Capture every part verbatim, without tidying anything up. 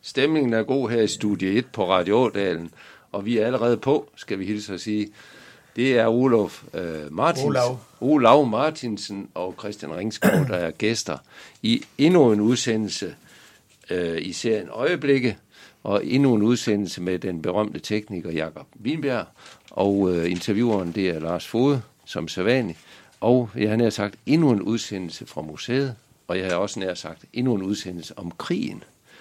Stemningen er god her i Studie et på Radio Ådalen, og vi er allerede på, skal vi hilse at sige. Det er Olof øh, Martinsen, Olav. Olav Martinsen og Christian Ringskov, der er gæster i endnu en udsendelse øh, i serien Øjeblikke, og endnu en udsendelse med den berømte tekniker Jakob Wienberg, og øh, intervieweren det er Lars Fode, som sædvanlig, og jeg har nær sagt endnu en udsendelse fra museet, og jeg har også nær sagt endnu en udsendelse om krigen.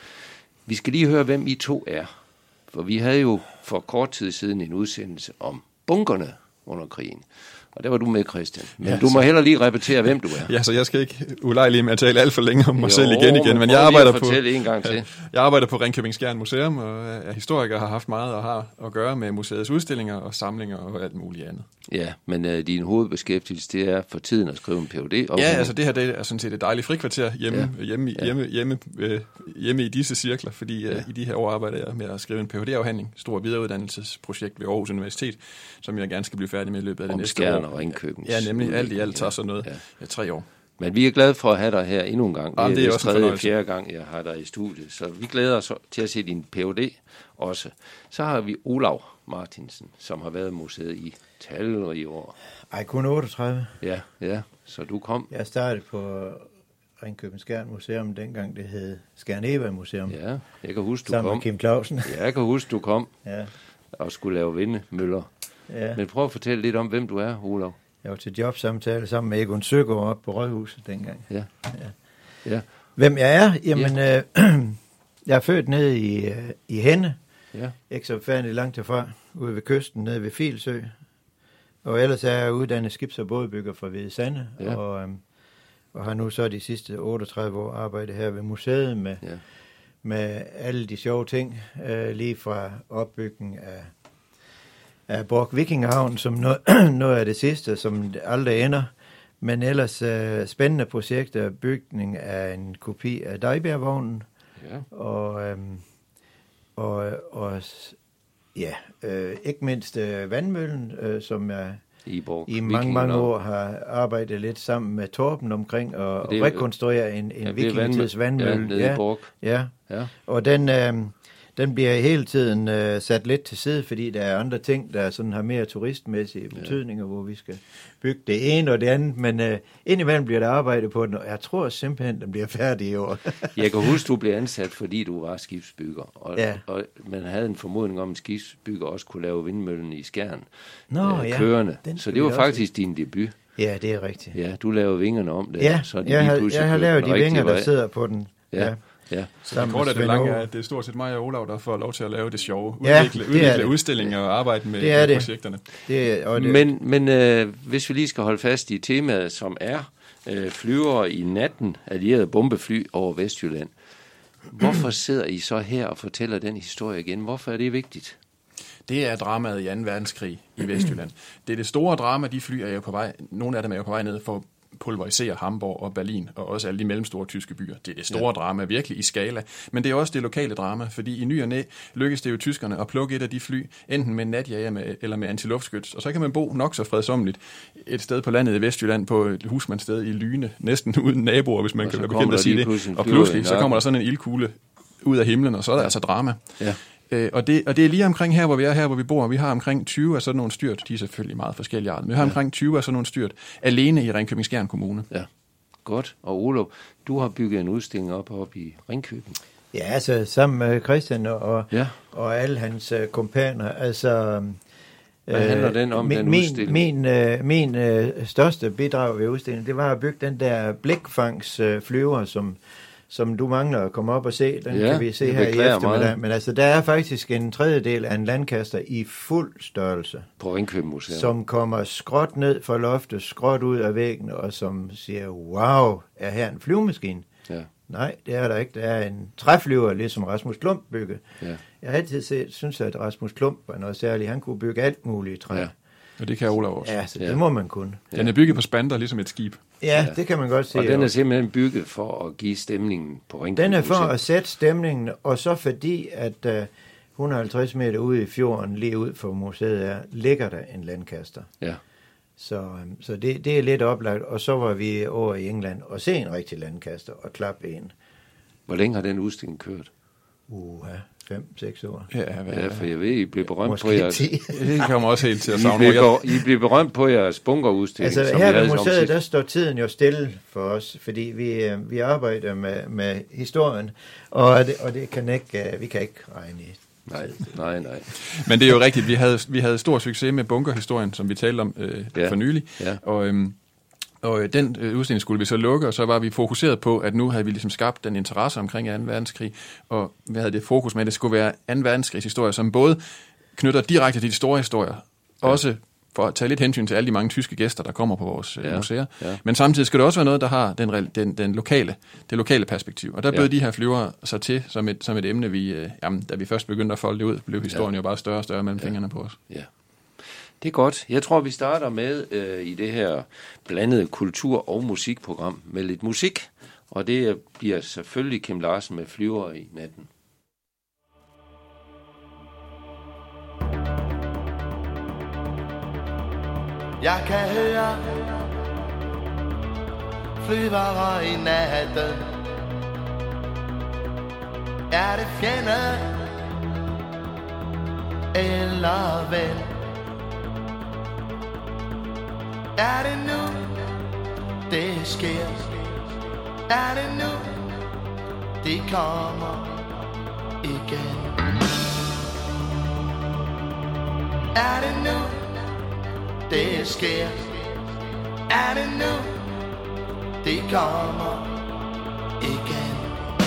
Vi skal lige høre, hvem I to er, for vi havde jo for kort tid siden en udsendelse om bunkerne under krigen. Og der var du med, Christian. Men ja, du må heller lige repetere, hvem du er. Ja, så jeg skal ikke ulejlige med at tale alt for længe om mig jo, selv igen igen. Men jeg arbejder på en gang til. Jeg arbejder på Ringkøbing Skjern Museum, og er historiker, har haft meget at have at gøre med museets udstillinger og samlinger og alt muligt andet. Ja, men uh, din hovedbeskæftigelse, det er for tiden at skrive en P H D. Ja, altså det her det er sådan set et dejligt frikvarter hjemme, ja. hjemme, ja. hjemme, hjemme, øh, hjemme i disse cirkler, fordi ja. uh, i de her år arbejder jeg med at skrive en P H D-afhandling, stor videreuddannelsesprojekt ved Aarhus Universitet, som jeg gerne skal blive færdig med i løbet af det om næste Skjern år. Og Ringkøbing. Ja, nemlig alt i alt tager sådan noget ja. Ja, tre år. Men vi er glade for at have dig her endnu en gang. Jamen, det er, det er også tredje, fjerde gang, jeg har dig i studiet. Så vi glæder os til at se din P H D også. Så har vi Olav Martinsen, som har været i museet i talrige år. Ej, kun otteogtredive. Ja, ja. Så du kom. Jeg startede på Ringkøbing Skjern Museum, dengang det hed Skjern Eva Museum. Ja, jeg kan huske, du sammen kom. Sammen med Kim Clausen. Ja, jeg kan huske, du kom ja. og skulle lave vindmøller. Ja. Men prøv at fortælle lidt om, hvem du er, Olav. Jeg var til jobsamtale sammen med Egon Søgaard op på Rådhuset dengang. Ja. Ja. Ja. Hvem jeg er? Jamen, ja. øh, jeg er født nede i, øh, i Henne. Ja. Ikke så færdigt langt derfra, ude ved kysten, nede ved Filsø. Og ellers er jeg uddannet skibs- og bådbygger fra Hvide Sande. Ja. Og, øh, og har nu så de sidste otteogtredive år arbejdet her ved museet med, ja. med alle de sjove ting. Øh, lige fra opbygning af af Borg Vikingehavn som noget, noget af det sidste, som aldrig ender. Men ellers uh, spændende projekter, bygning af en kopi af Dejbjergvognen. Ja. Og, um, og, og ja, uh, ikke mindst uh, vandmøllen, uh, som jeg i, i mange, mange år har arbejdet lidt sammen med Torben omkring og, det, og rekonstruere en, en ja, vikingetids vandmølle. Ja, ja, ja. ja, og den... Uh, Den bliver hele tiden øh, sat lidt til side, fordi der er andre ting, der sådan har mere turistmæssige betydninger, ja. hvor vi skal bygge det ene og det andet. Men øh, indimellem bliver der arbejdet på den, og jeg tror simpelthen, den bliver færdig i år. Jeg kan huske, du blev ansat, fordi du var skibsbygger. Og, ja. og man havde en formodning om, at en skibsbygger også kunne lave vindmøllen i Skjern. Nå, øh, ja. Kørende. Så det var faktisk også. din debut. Ja, det er rigtigt. Ja, du lavede vingerne om det. Ja, så de jeg, har, jeg har lavet de vinger, der sidder på den. Ja. ja. Ja. Så det korte af det lange er, at det er stort set mig og Olav, der får lov til at lave det sjove. Ja, udvikle det udvikle det. udstillinger og arbejde med, det er med det. projekterne. Det er, og det. Men, men øh, hvis vi lige skal holde fast i temaet, som er øh, flyvere i natten, allierede bombefly over Vestjylland. Hvorfor sidder I så her og fortæller den historie igen? Hvorfor er det vigtigt? Det er dramaet i anden verdenskrig i Vestjylland. Det er det store drama, de fly er jo på vej, nogle af dem er jo på vej ned for pulverisere Hamburg og Berlin, og også alle de mellemstore tyske byer. Det er det store ja. drama, virkelig i skala. Men det er også det lokale drama, fordi i ny og næ lykkes det jo tyskerne at plukke et af de fly, enten med natjager med, eller med antiluftskyts. Og så kan man bo nok så fredsommeligt et sted på landet i Vestjylland, på et husmandssted i Lyne, næsten uden naboer, hvis man og kan være bekendt at sige det. Og pludselig så kommer der sådan en ildkugle ud af himlen, og så er der ja. altså drama. Ja. Øh, og, det, og det er lige omkring her, hvor vi er her, hvor vi bor. Vi har omkring tyve af sådan nogle styrt. De er selvfølgelig meget forskellige arter, men vi har ja. omkring tyve af sådan nogle styrt alene i Ringkøbing Skjern Kommune. Ja, godt. Og Olof, du har bygget en udstilling op oppe i Ringkøbing. Ja, altså sammen med Christian og, ja. og alle hans uh, kompaner. Altså, hvad øh, handler den om, min, den udstilling? Min, uh, min uh, største bidrag ved udstillingen, det var at bygge den der blikfangsflyver, uh, som som du mangler at komme op og se. Den ja, kan vi se her i eftermiddag. Meget. Men altså, der er faktisk en tredjedel af en landkaster i fuld størrelse. På Ringkøbing Museum. Som kommer skråt ned fra loftet, skråt ud af væggen, og som siger, wow, er her en flyvemaskine? Ja. Nej, det er der ikke. Der er en træflyver, ligesom Rasmus Klump bygge. Ja. Jeg har altid set, synes, at Rasmus Klump var noget særligt. Han kunne bygge alt muligt træ. Ja. Og det kan Olav også. Ja, så det ja. må man kunne. Den er bygget på spanter, ligesom et skib. Ja, ja, det kan man godt se. Og den er simpelthen bygget for at give stemningen på Ringkøbing. Den er for at sætte stemningen, og så fordi, at uh, et hundrede og halvtreds meter ude i fjorden, lige ud for museet er, ligger der en landkaster. Ja. Så, um, så det, det er lidt oplagt. Og så var vi over i England og se en rigtig landkaster og klappe en. Hvor længe har den udstilling kørt? Uha, fem, seks år. Ja, hvad, ja, for jeg ved, I blev berømt måske på jeres... det kommer også helt til at I savne. blev, I blev berømt på jeres bunkerudstilling. Altså som her vi ved havde museet, der står tiden jo stille for os, fordi vi, vi arbejder med, med historien, og det, og det kan ikke, vi kan ikke regne i. Nej, nej, nej. Men det er jo rigtigt, vi havde, vi havde stor succes med bunkerhistorien, som vi talte om øh, ja. for nylig, Ja. og, øhm, og den øh, udstilling skulle vi så lukke, og så var vi fokuseret på, at nu havde vi ligesom skabt den interesse omkring anden verdenskrig, og vi havde det fokus med, at det skulle være anden verdenskrigs historie, som både knytter direkte til de store historier, ja. også for at tage lidt hensyn til alle de mange tyske gæster, der kommer på vores ja. museer. Ja. Men samtidig skal det også være noget, der har den, den, den lokale, det lokale perspektiv. Og der bød ja. de her flyvere så til som et, som et emne, vi, øh, jamen, da vi først begyndte at folde det ud, blev historien ja. jo bare større og større mellem ja. fingrene på os. Ja. Det er godt. Jeg tror, vi starter med øh, i det her blandede kultur- og musikprogram med lidt musik. Og det bliver selvfølgelig Kim Larsen med Flyver i natten. Jeg kan høre flyvere i natten. Er det fjende eller ven? Er det nu det sker? Er det nu det kommer igen? Er det nu det sker? Er det nu det kommer igen?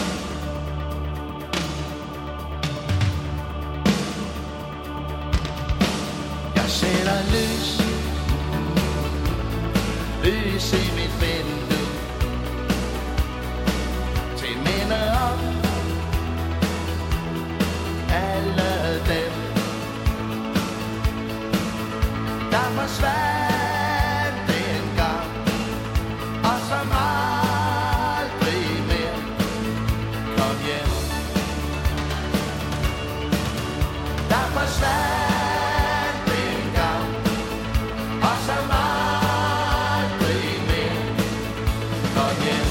Jeg sætter lys, lys i mit vindue, til minde om alle dem, der forsvandt engang, og som aldrig mere kom hjem. Der forsvandt engang, og som aldrig mere kom hjem.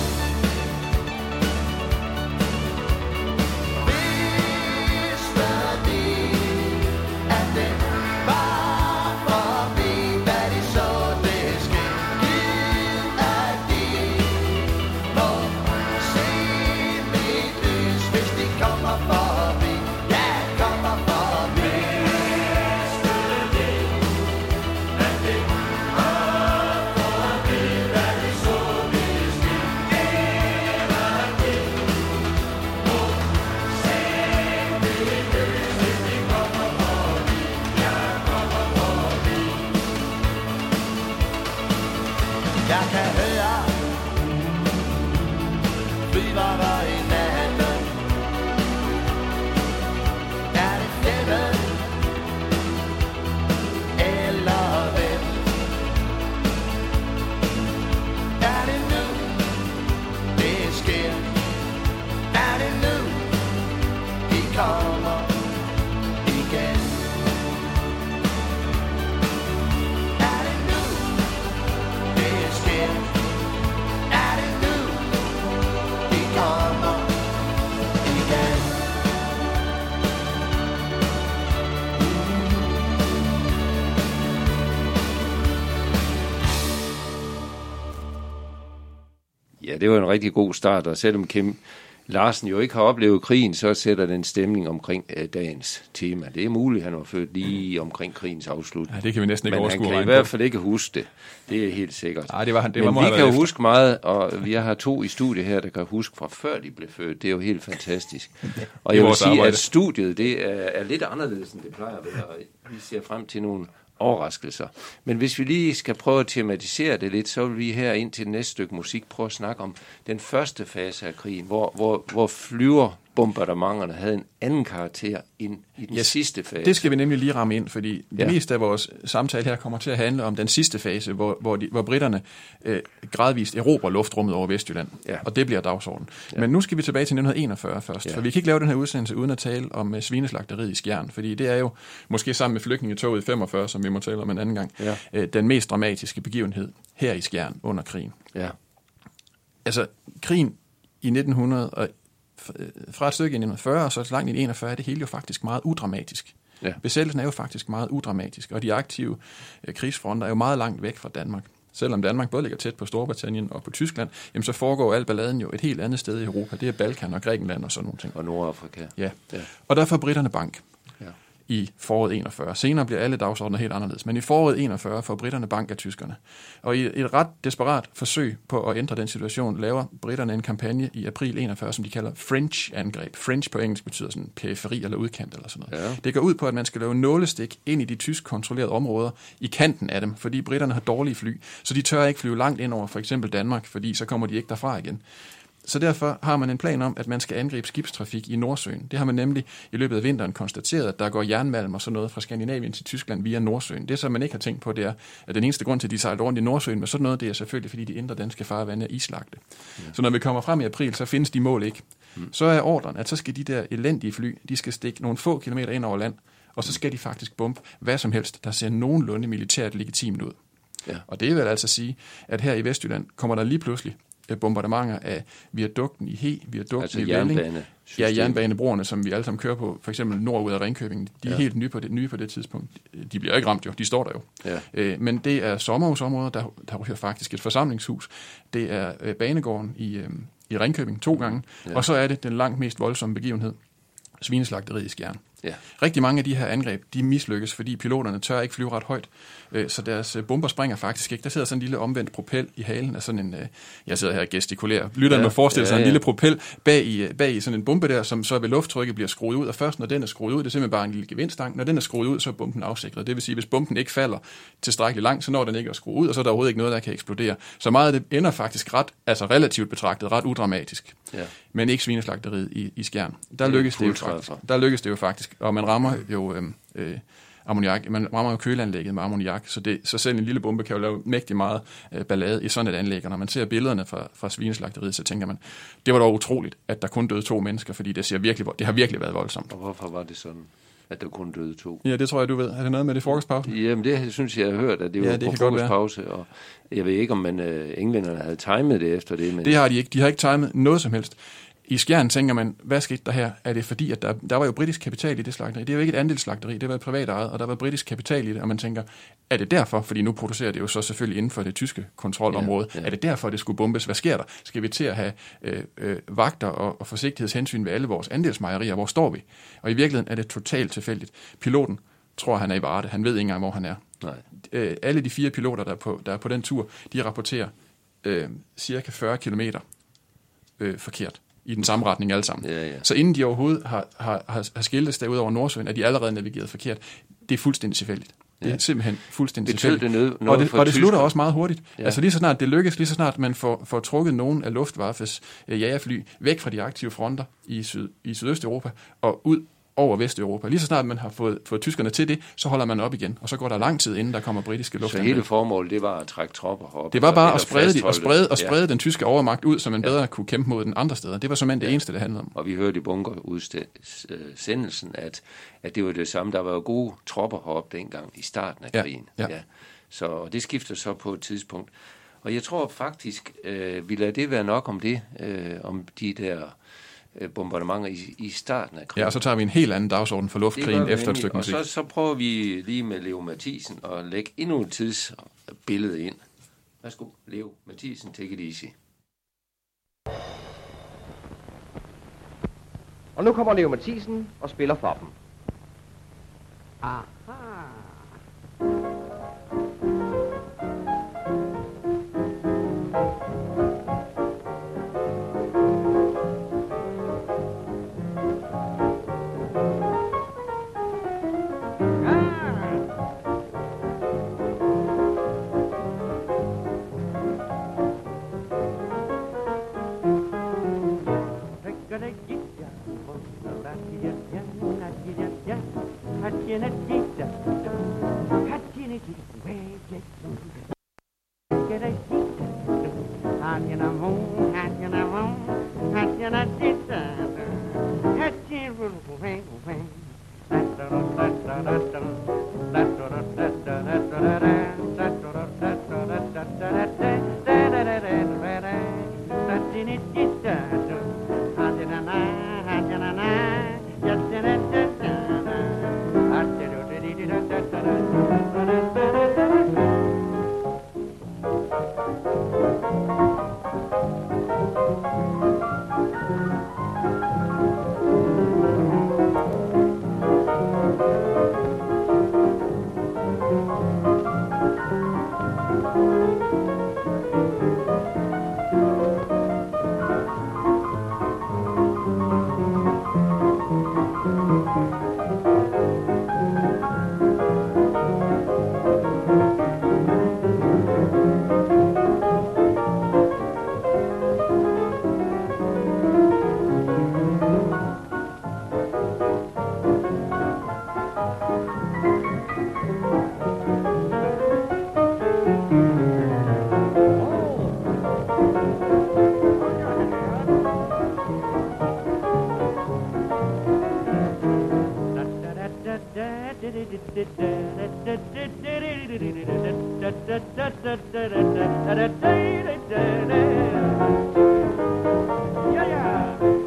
Vidste de, at det var forbi, da de så det ske? Gid at de må se mit lys, hvis de kommer forbi. Ja, kommer forbi. Jeg kan høre flyvere i natten. Er det fjende eller ven? Er det nu det sker? Er det nu de kommer igen? Er det nu det sker? Er det nu de kommer igen? Ja, det var en rigtig god start, og selvom Kim Larsen jo ikke har oplevet krigen, så sætter den stemning omkring øh, dagens tema. Det er muligt, han var født lige omkring krigens afslutning. Ja, det kan vi næsten ikke Men overskue. han kan i hvert fald ikke huske det. Det er helt sikkert. Nej, det var han. Det Men var vi kan jo huske meget, og vi har to i studiet her, der kan huske fra før de blev født. Det er jo helt fantastisk. Og jeg vil sige, arbejde. at studiet det er, er lidt anderledes, end det plejer at være. Vi ser frem til nogle overraskelser. Men hvis vi lige skal prøve at tematisere det lidt, så vil vi her ind til det næste stykke musik prøve at snakke om den første fase af krigen, hvor, hvor, hvor flyverbombardementerne havde en anden karakter end i den Ja, sidste fase. Det skal vi nemlig lige ramme ind, fordi det Ja. meste af vores samtale her kommer til at handle om den sidste fase, hvor, hvor, de, hvor britterne øh, gradvist erobrer luftrummet over Vestjylland, Ja. og det bliver dagsordenen. Ja. Men nu skal vi tilbage til nitten enogfyrre først, Ja. for vi kan ikke lave den her udsendelse uden at tale om uh, svineslagteriet i Skjern, fordi det er jo, måske sammen med flygtningetoget i femogfyrre, som vi må tale om en anden gang, Ja. øh, den mest dramatiske begivenhed her i Skjern under krigen. Ja. Altså, krigen i nitten fra et stykke i nitten fyrre og så langt i enogfyrre er det hele jo faktisk meget udramatisk. Ja. Besættelsen er jo faktisk meget udramatisk, og de aktive øh, krigsfronter er jo meget langt væk fra Danmark. Selvom Danmark både ligger tæt på Storbritannien og på Tyskland, jamen så foregår al balladen jo et helt andet sted i Europa. Det er Balkan og Grækenland og sådan nogle ting. Og Nordafrika. Ja, ja. Og der får britterne bank. Ja. I foråret enogfyrre. Senere bliver alle dagsordner helt anderledes, men i foråret enogfyrre får britterne bank af tyskerne. Og i et ret desperat forsøg på at ændre den situation, laver britterne en kampagne i april enogfyrre, som de kalder French-angreb. French på engelsk betyder sådan periferi eller udkant eller sådan noget. Ja. Det går ud på, at man skal lave nålestik ind i de tysk kontrollerede områder i kanten af dem, fordi britterne har dårlige fly, så de tør ikke flyve langt ind over for eksempel Danmark, fordi så kommer de ikke derfra igen. Så derfor har man en plan om, at man skal angribe skibstrafik i Nordsøen. Det har man nemlig i løbet af vinteren konstateret, at der går jernmalm og sådan noget fra Skandinavien til Tyskland via Nordsøen. Det, som man ikke har tænkt på, det er, at den eneste grund til, at de sejler rundt i Nordsøen med sådan noget, det er selvfølgelig, fordi de indre danske farvande er islagte. Ja. Så når vi kommer frem i april, så findes de mål ikke. Mm. Så er ordren, at så skal de der elendige fly, de skal stikke nogle få kilometer ind over land, og så skal de faktisk bombe hvad som helst, der ser nogenlunde militært legitimt ud. Ja. Og det vil altså sige, at her i Vestjylland kommer der lige pludselig bombardementer af viadukten i He, viadukten altså i Velling. Ja, jernbanebroerne, som vi alle sammen kører på, for eksempel nordud af Ringkøbing, de er ja. helt nye på, det, nye på det tidspunkt. De bliver ikke ramt jo, de står der jo. Ja. Øh, men det er sommerhusområder, der, der ryger faktisk et forsamlingshus. Det er øh, banegården i, øh, i Ringkøbing to gange, ja. Og så er det den langt mest voldsomme begivenhed, svineslagteriet i Skjern. Ja. Rigtig mange af de her angreb, de mislykkes, fordi piloterne tør ikke flyve ret højt, så deres bomber springer faktisk ikke. Der sidder sådan en lille omvendt propel i halen af sådan en, jeg sidder her og gestikulerer, lytterne ja. må forestille sig ja, ja. en lille propel bag i, bag i sådan en bombe der, som så ved lufttrykket bliver skruet ud, og først når den er skruet ud, det er simpelthen bare en lille gevindstang, når den er skruet ud, så er bomben afsikret. Det vil sige, hvis bomben ikke falder tilstrækkeligt langt, så når den ikke er skruet ud, og så er der overhovedet ikke noget, der kan eksplodere. Så meget af det ender faktisk ret, altså relativt betragtet, ret udramatisk. Ja. Men ikke svineslagteriet i, i Skjern. Der lykkes det, det jo faktisk. Der lykkes det jo faktisk, og man rammer jo øh, øh, ammoniak, man rammer jo køleanlægget med ammoniak, så, det, så selv en lille bombe kan jo lave mægtig meget øh, ballade i sådan et anlæg, og når man ser billederne fra, fra svineslagteriet, så tænker man, det var dog utroligt, at der kun døde to mennesker, fordi det, ser virkelig, det har virkelig været voldsomt. Og hvorfor var det sådan, at der kun døde to? Ja, det tror jeg, du ved. Er det noget med det frokostpause? Jamen, det synes jeg, jeg har hørt, at det var ja, det på frokostpause, og jeg ved ikke, om man, øh, englænderne havde timet det efter det. Men det har de ikke. De har ikke timet noget som helst. I Skjern tænker man, hvad skete der her? Er det fordi, at der, der var jo britisk kapital i det slagteri? Det er jo ikke et andelsslagteri, det var et privat ejet, og der var britisk kapital i det, og man tænker, er det derfor? Fordi nu producerer det jo så selvfølgelig inden for det tyske kontrolområde. Ja, ja. Er det derfor, det skulle bombes? Hvad sker der? Skal vi til at have øh, øh, vagter og, og forsigtighedshensyn ved alle vores andelsmejerier? Hvor står vi? Og i virkeligheden er det totalt tilfældigt. Piloten tror, han er i Varde. Han ved ikke engang, hvor han er. Nej. Øh, alle de fire piloter, der er på, der er på den tur, de rapporterer øh, cirka fyrre kilometer øh, forkert. I den samme retning alle sammen. Ja, ja. Så inden de overhovedet har, har, har skiltes der ud over Nordsøen, er de allerede navigeret forkert. Det er fuldstændig tilfældigt. Det er ja. simpelthen fuldstændig tilfældigt. Det og det, og det slutter også meget hurtigt. Ja. Altså lige så snart det lykkes, lige så snart man får, får trukket nogen af Luftwaffes øh, jagerfly væk fra de aktive fronter i, syd, i Sydøsteuropa og ud over Vesteuropa. Lige så snart man har fået, fået tyskerne til det, så holder man op igen, og så går der lang tid, inden der kommer britiske luftangreb. Så hele formålet, det var at trække tropper op. Det var bare at sprede, de, at sprede, at sprede ja. den tyske overmagt ud, så man bedre ja. kunne kæmpe mod den andre steder. Det var simpelthen det ja. eneste, det handlede om. Og vi hørte i bunkerudsendelsen, at, at det var det samme. Der var jo gode tropper heroppe dengang i starten af krigen. Ja. Ja. Ja. Så det skifter så på et tidspunkt. Og jeg tror faktisk, øh, vi lader det være nok om det, øh, om de der bombardementer i, i starten af krigen. Ja, og så tager vi en helt anden dagsorden for luftkrigen efter et stykke musik. Og så, så prøver vi lige med Leo Mathisen at lægge endnu et tidsbillede ind. Værsgo, Leo Mathisen, take it easy. Og nu kommer Leo Mathisen og spiller for dem. Aha. Da Ja, ja.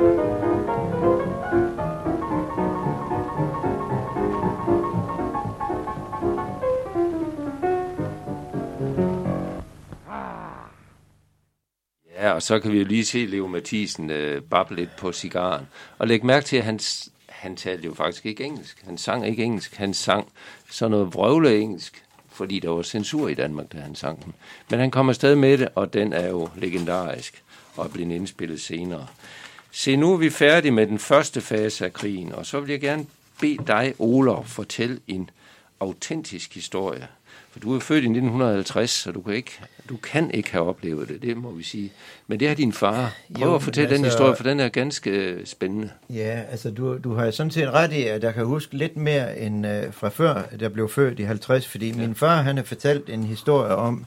Ja, og så kan vi jo lige se Leo Mathisen øh, bable lidt på cigaren. Og læg mærke til, at han, han talte jo faktisk ikke engelsk. Han sang ikke engelsk. Han sang sådan noget vrøvle engelsk, fordi der var censur i Danmark, da han sang den. Men han kom afsted med det, og den er jo legendarisk og er blevet indspillet senere. Se, nu er vi færdige med den første fase af krigen, og så vil jeg gerne bede dig, Olof, fortælle en autentisk historie. For du er født i nitten halvtreds, så du kan ikke, du kan ikke have oplevet det, det må vi sige. Men det har din far. Prøv jo, at fortælle altså, den historie, for den er ganske spændende. Ja, altså du, du har sådan set ret i, at jeg kan huske lidt mere end uh, fra før, at jeg blev født i halvtreds, fordi ja. Min far, han har fortalt en historie om,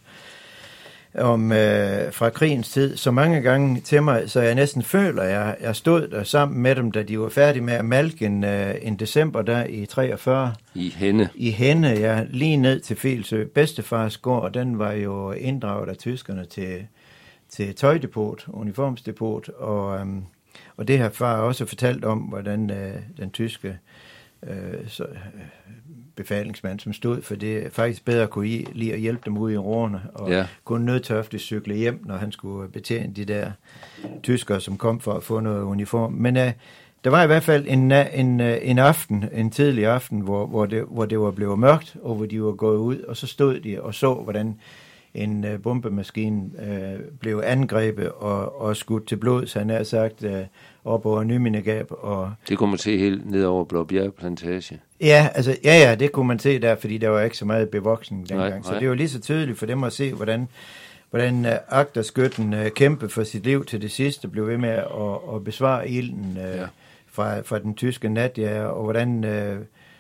om øh, fra krigens tid, så mange gange til mig, så jeg næsten føler, at jeg, jeg stod der sammen med dem, da de var færdige med at malke en, øh, en december der i treogfyrre. I Henne. I Henne, ja, lige ned til Felsø. Bedstefars gård, og den var jo inddraget af tyskerne til, til tøjdepot, uniformsdepot, og, øhm, og det har far også fortalt om, hvordan øh, den tyske øh, så, øh, befalingsmand, som stod for det, faktisk bedre kunne I lige at hjælpe dem ud i roerne, og ja. Kunne nødtørftigt cykle hjem, når han skulle betjene de der tyskere, som kom for at få noget uniform. Men øh, der var i hvert fald en, en, en aften, en tidlig aften, hvor, hvor, det, hvor det var blevet mørkt, og hvor de var gået ud, og så stod de og så, hvordan en uh, bombemaskine uh, blev angrebet og, og skudt til blod, så han har sagt, uh, op over Nymindegab. Og det kunne man se helt ned over Blåbjerg Plantage. Ja, altså, ja, ja, det kunne man se der, fordi der var ikke så meget bevoksning dengang. Nej, nej. Så det var lige så tydeligt for dem at se, hvordan, hvordan uh, agterskytten uh, kæmpede for sit liv til det sidste, blev ved med at, at besvare ilden uh, ja. fra, fra den tyske natjager, og hvordan uh,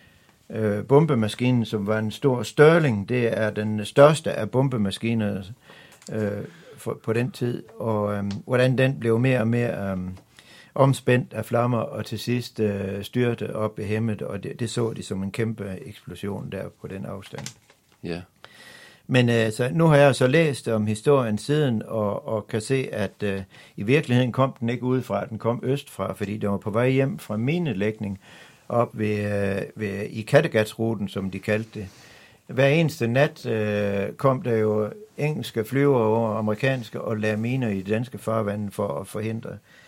uh, bombemaskinen, som var en stor Sterling, det er den største af bombemaskiner uh, for, på den tid, og um, hvordan den blev mere og mere um, omspændt af flammer, og til sidst uh, styrte op i hemmet, og det, det så de som en kæmpe eksplosion der på den afstand. Ja. Men uh, så nu har jeg så læst om historien siden, og, og kan se, at uh, i virkeligheden kom den ikke udefra, den kom østfra, fordi den var på vej hjem fra minelægning op ved, uh, ved, i Kattegatsruten, som de kaldte det. Hver eneste nat uh, kom der jo engelske flyver over amerikanske og lagde miner i det danske farvand for at forhindre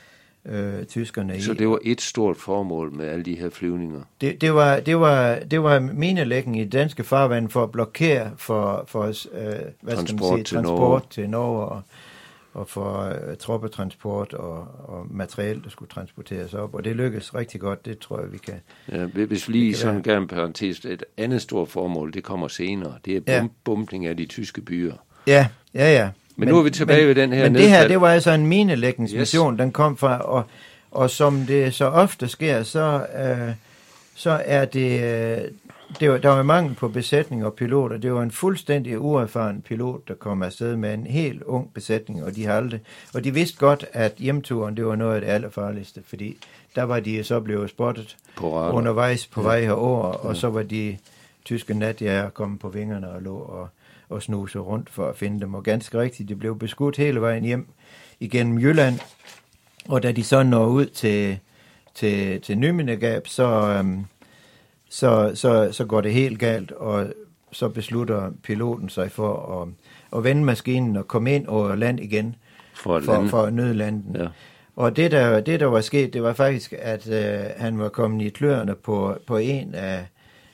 Øh, tyskerne i. Så det var et stort formål med alle de her flyvninger? Det, det var det var det var minelægning i det danske farvand for at blokere for for øh, hvad transport, skal man sige, til, transport Norge. til Norge og, og for øh, troppetransport og, og materiel, der skulle transporteres op, og det lykkedes rigtig godt. Det tror jeg vi kan. Ja, hvis vi lige sådan gerne en parentes, et andet stort formål, det kommer senere. Det er bom- ja. bombning af de tyske byer. Ja, ja, ja. Men, men nu er vi tilbage men, ved den her Men nedfald. det her, det var altså en minelægningsmission, yes. Den kom fra, og, og som det så ofte sker, så, øh, så er det, øh, det var, der var mangel på besætning og piloter. Det var en fuldstændig uerfaren pilot, der kom afsted med en helt ung besætning, og de har aldrig, og de vidste godt, at hjemturen, det var noget af det allerfarligste, fordi der var de så blevet spottet på undervejs på ja. vej herover, og ja. så var de tyske natjager kommet på vingerne og lå og og snuse rundt for at finde dem, og ganske rigtigt, de blev beskudt hele vejen hjem igennem Jylland, og da de så når ud til, til, til Nymindegab, så, øhm, så, så, så går det helt galt, og så beslutter piloten sig for at, at vende maskinen og komme ind over land igen, for, for, for nødlanden. Ja. Og det der, det, der var sket, det var faktisk, at øh, han var kommet i kløerne på, på en af,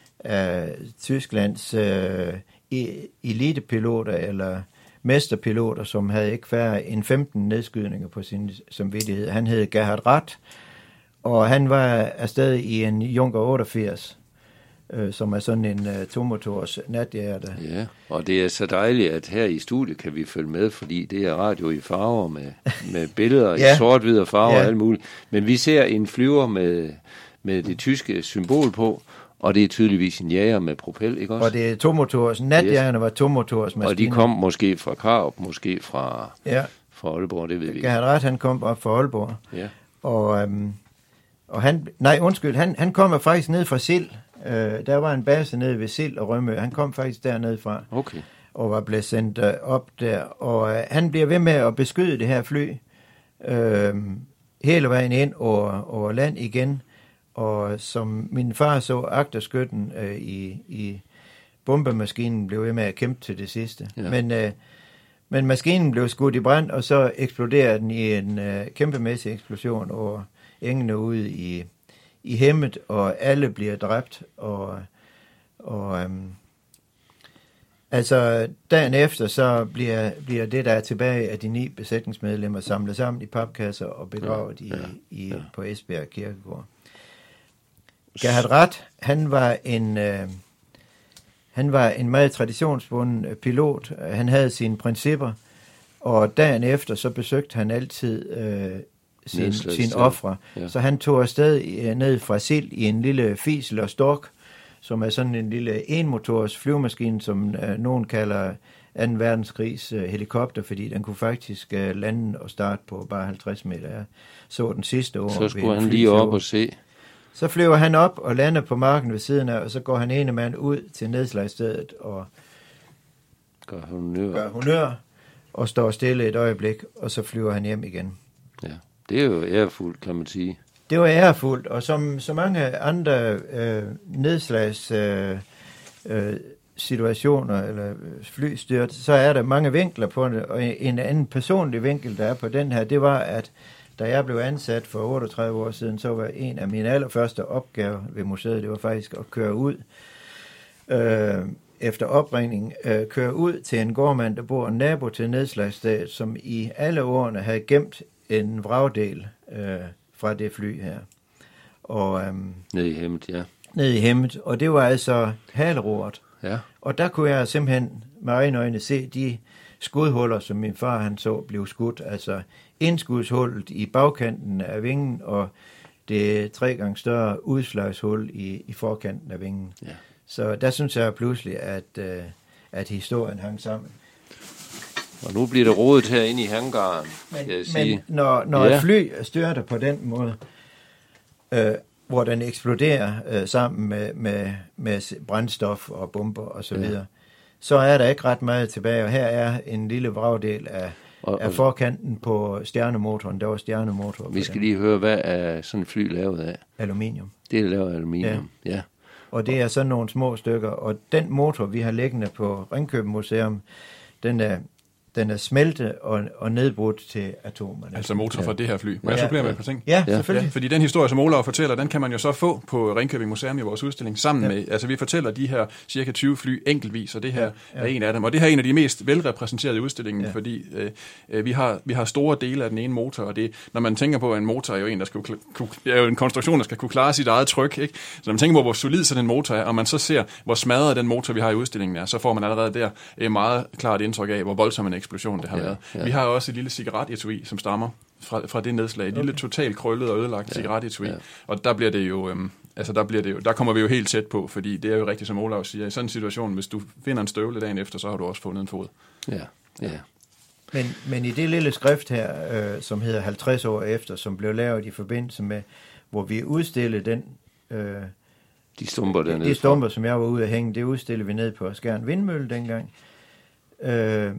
af Tysklands øh, elitepiloter eller mesterpiloter, som havde ikke færre end femten nedskydninger på sin samvittighed. Han hed Gerhard Rath, og han var afsted i en Junker otteogfirs, øh, som er sådan en uh, tomotors natjager. Ja, og det er så dejligt, at her i studiet kan vi følge med, fordi det er radio i farver med, med billeder ja. i sort-hvid og farver ja. og alt muligt. Men vi ser en flyver med, med det tyske symbol på, og det er tydeligvis en jager med propel, ikke også? Og det er tomotors. Natjagerne yes. var tomotors maskiner. Og de kom måske fra Karup, måske fra, ja. fra Aalborg, det ved vi ikke. Gerhard Rath, han kom op fra Aalborg. Ja. Og, øhm, og han, nej undskyld, han, han kommer faktisk ned fra Sild, Øh, der var en base nede ved Sild og Rømø. Han kom faktisk dernede fra. Okay. Og var blevet sendt øh, op der. Og øh, han bliver ved med at beskyde det her fly øh, hele vejen ind over, over land igen. Og som min far så, agterskytten øh, i, i bombemaskinen blev ved med at kæmpe til det sidste. Ja. Men, øh, men maskinen blev skudt i brand, og så eksploderede den i en øh, kæmpemæssig eksplosion over engene ude i, i Hemmet, og alle bliver dræbt. Og, og øhm, altså dagen efter, så bliver, bliver det, der er tilbage af de ni besætningsmedlemmer, samlet sammen i papkasser og begravet ja, ja, i, ja. i, på Esbjerg Kirkegård. Gerhard Rath, han var en... Øh, Han var en meget traditionsbunden pilot. Han havde sine principper, og dagen efter så besøgte han altid øh, sin, sin ofre. Ja. Så han tog afsted øh, ned fra Sild i en lille Fiesel og Stork, som er sådan en lille enmotors flyvemaskine, som øh, nogen kalder anden verdenskrigs øh, helikopter, fordi den kunne faktisk øh, lande og starte på bare halvtreds meter. Jeg så den sidste år. Så skulle han lige op og se. Så flyver han op og lander på marken ved siden af, og så går han ene mand ud til nedslagsstedet og gør honør. gør honør og står stille et øjeblik, og så flyver han hjem igen. Ja, det er jo ærefuldt, kan man sige. Det var ærefuldt, og som så mange andre øh, nedslags øh, øh, situationer eller flystyrt, så er der mange vinkler på det, og en anden personlig vinkel, der er på den her, det var, at da jeg blev ansat for otteogtredive år siden, så var en af mine allerførste opgaver ved museet, det var faktisk at køre ud, øh, efter opringning, øh, køre ud til en gårdmand, der bor nabo til nedslagsstedet, som i alle årene havde gemt en vragdel øh, fra det fly her. Og, øh, nede i Hemmet, ja. Nede i Hemmet, og det var altså haleroret. Ja. Og der kunne jeg simpelthen med egne øjne se de skudhuller, som min far han så blev skudt, altså indskudshullet i bagkanten af vingen, og det tre gange større udslagshul i, i forkanten af vingen. Ja. Så der synes jeg pludselig, at, øh, at historien hang sammen. Og nu bliver det rodet her inde i hangaren, men, kan jeg sige. Men når, når ja. et fly styrter på den måde, øh, hvor den eksploderer øh, sammen med, med, med brændstof og bomber og så videre, ja. så er der ikke ret meget tilbage, og her er en lille vragdel af, og, af forkanten på stjernemotoren. Der var stjernemotor. Vi skal den. lige høre, hvad er sådan et fly lavet af? Aluminium. Det er lavet af aluminium, ja. ja. Og det er sådan nogle små stykker, og den motor, vi har liggende på Ringkøbing Museum, den er, den er smeltet og, og nedbrudt til atomerne. Altså motor fra ja. det her fly. Må ja. jeg supplere med et par ting? Ja, ja, selvfølgelig. Ja, fordi den historie, som Olav fortæller, den kan man jo så få på Ringkøbing Museum i vores udstilling sammen ja. med, altså vi fortæller de her cirka tyve fly enkeltvis, og det her ja. Ja. er en af dem. Og det her er en af de mest velrepræsenterede i udstillingen, ja. fordi øh, vi, har, vi har store dele af den ene motor, og det, når man tænker på, at en motor er jo en, der skal kunne, er jo en konstruktion, der skal kunne klare sit eget tryk, ikke? Så når man tænker på, hvor solid sådan en motor er, og man så ser, hvor smadret den motor, vi har i udstillingen er, så får man allerede der et meget klart indtryk af, hvor voldsom en eksplosion det har ja. været. Ja. Vi har også et lille cigarettetui, som stammer fra, fra det nedslag. Et okay. lille totalt krøllet og ødelagt ja. cigarettetui. Ja. Og der bliver det jo, øhm, altså der bliver det jo, der kommer vi jo helt tæt på, fordi det er jo rigtigt, som Olav siger. I sådan en situation, hvis du finder en støvle dagen efter, så har du også fundet en fod. Ja, ja. Men, men i det lille skrift her, øh, som hedder halvtreds år efter, som blev lavet i forbindelse med, hvor vi udstillede den... Øh, de stumper dernede. De stumper, som jeg var ude at hænge, det udstillede vi ned på Skjern Vindmølle dengang. Øh,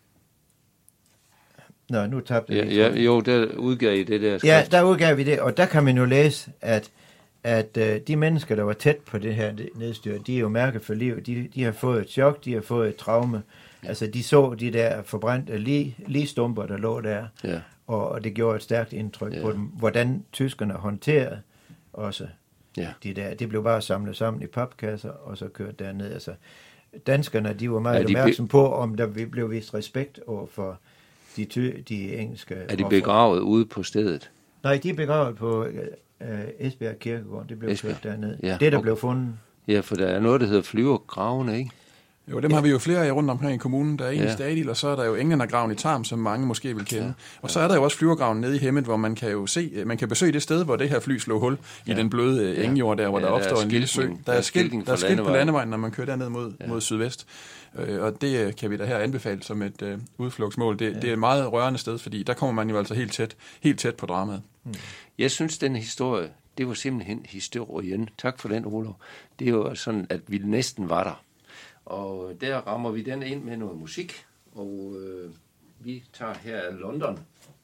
Nå, nu tabte jeg. Ja, ja, jo, der udgav I det der skrift. Ja, der udgav vi det, og der kan man jo læse, at, at uh, de mennesker, der var tæt på det her nedstyr, de er jo mærket for liv. De, de har fået et chok, de har fået et traume. Ja. Altså, de så de der forbrændte lige, lige stumper, der lå der, ja. og, og det gjorde et stærkt indtryk ja. på dem. Hvordan tyskerne håndterede også ja. de der. Det blev bare samlet sammen i papkasser, og så kørt derned. Altså, danskerne, de var meget ja, de opmærksomme be- på, om der blev vist respekt over for De, ty, de engelske Er de begravet offer. ude på stedet? Nej, de er begravet på uh, Esbjerg Kirkegård. Det blev Esbjerg. købt dernede. Ja, det, der okay. blev fundet. Ja, for der er noget, der hedder flyvergravene, ikke? Jo, dem ja. har vi jo flere af rundt omkring i kommunen. Der er en ja. i Stadil, og så er der jo Englændergraven i Tarm, som mange måske vil kende. Ja. Og så er der jo også flyvergraven nede i Hemmet, hvor man kan jo se, man kan besøge det sted, hvor det her fly slog hul ja. i den bløde ja. engjord der, hvor ja, der opstår der en lille sø. Der, der er skilt, der er skilt på landevejen, når man kører derned mod, ja. mod sydvest. Øh, og det kan vi da her anbefale som et øh, udflugtsmål. Det, ja. det er et meget rørende sted, fordi der kommer man jo altså helt tæt, helt tæt på dramaet. Hmm. Jeg synes, den historie, det var simpelthen historien. Tak for den, Olof. Det er jo sådan, at vi næsten var der. Og der rammer vi den ind med noget musik, og øh, vi tager her af London.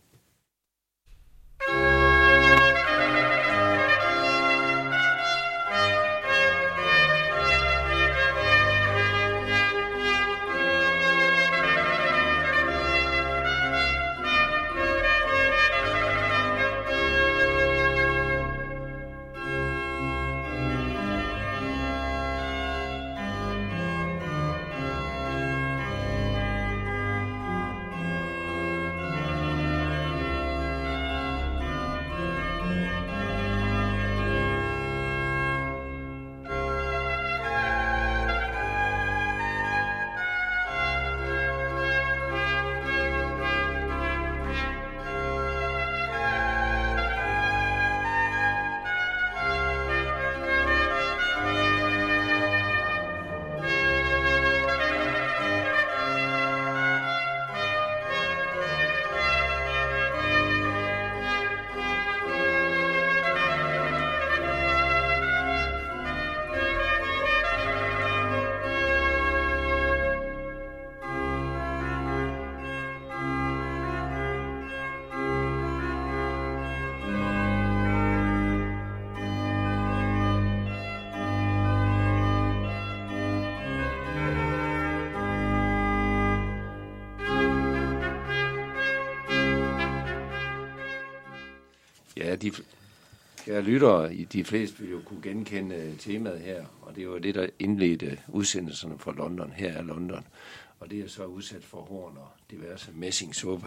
Ja, de kære lyttere, de fleste vil jo kunne genkende temaet her, og det er jo det, der indledte udsendelserne fra London. Her er London, og det er så udsat for horn og diverse messingsuppe.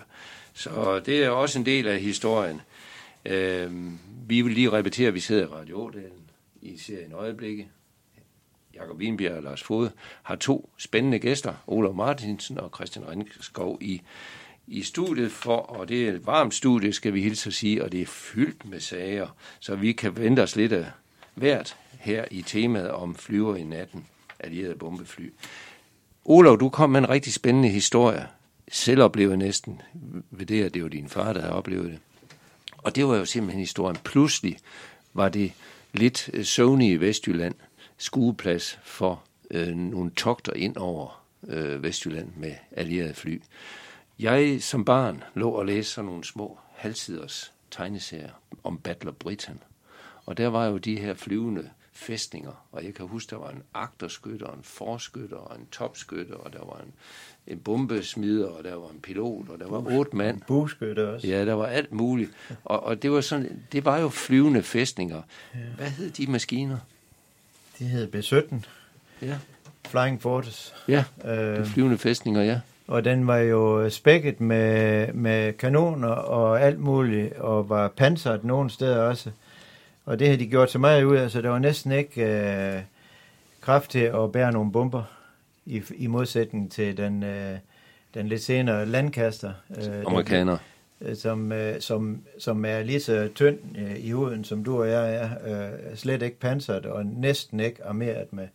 Så det er også en del af historien. Øh, vi vil lige repetere, at vi sidder i Radio Ådalen i serien Øjeblikke. Jakob Wienbjerg og Lars Fod har to spændende gæster, Olof Martinsen og Christian Ringskov, i i studiet for, og det er et varmt studie, skal vi hilse at sige, og det er fyldt med sager, så vi kan vente os lidt af hvert her i temaet om flyver i natten, allierede bombefly. Olof, du kom med en rigtig spændende historie, selv oplevede næsten ved det, at det var din far, der havde oplevet det. Og det var jo simpelthen historien. Pludselig var det lidt Sony i Vestjylland, skueplads for øh, nogle togter ind over øh, Vestjylland med allierede fly. Jeg som barn lå og læste sådan nogle små halvsiders tegneserier om Battle of Britain. Og der var jo de her flyvende fæstninger, og jeg kan huske, der var en agterskytter, en forskytter, og en topskytter, og der var en, en bombesmider, og der var en pilot, og der var otte mand. Bueskytter også. Ja, der var alt muligt. Og, og det var sådan, det var jo flyvende fæstninger. Ja. Hvad hed de maskiner? De hed B sytten. Ja. Flying Fortress. Ja, øh, flyvende fæstninger, ja. Og den var jo spækket med, med kanoner og alt muligt, og var pansret nogle steder også. Og det havde de gjort så meget ud af, så der var næsten ikke øh, kraft til at bære nogle bomber, i, i modsætning til den, øh, den lidt senere Lancaster. Øh, Amerikaner. Den, som, øh, som, som er lige så tynd øh, i huden, som du og jeg er. Øh, slet ikke pansret, og næsten ikke armeret med...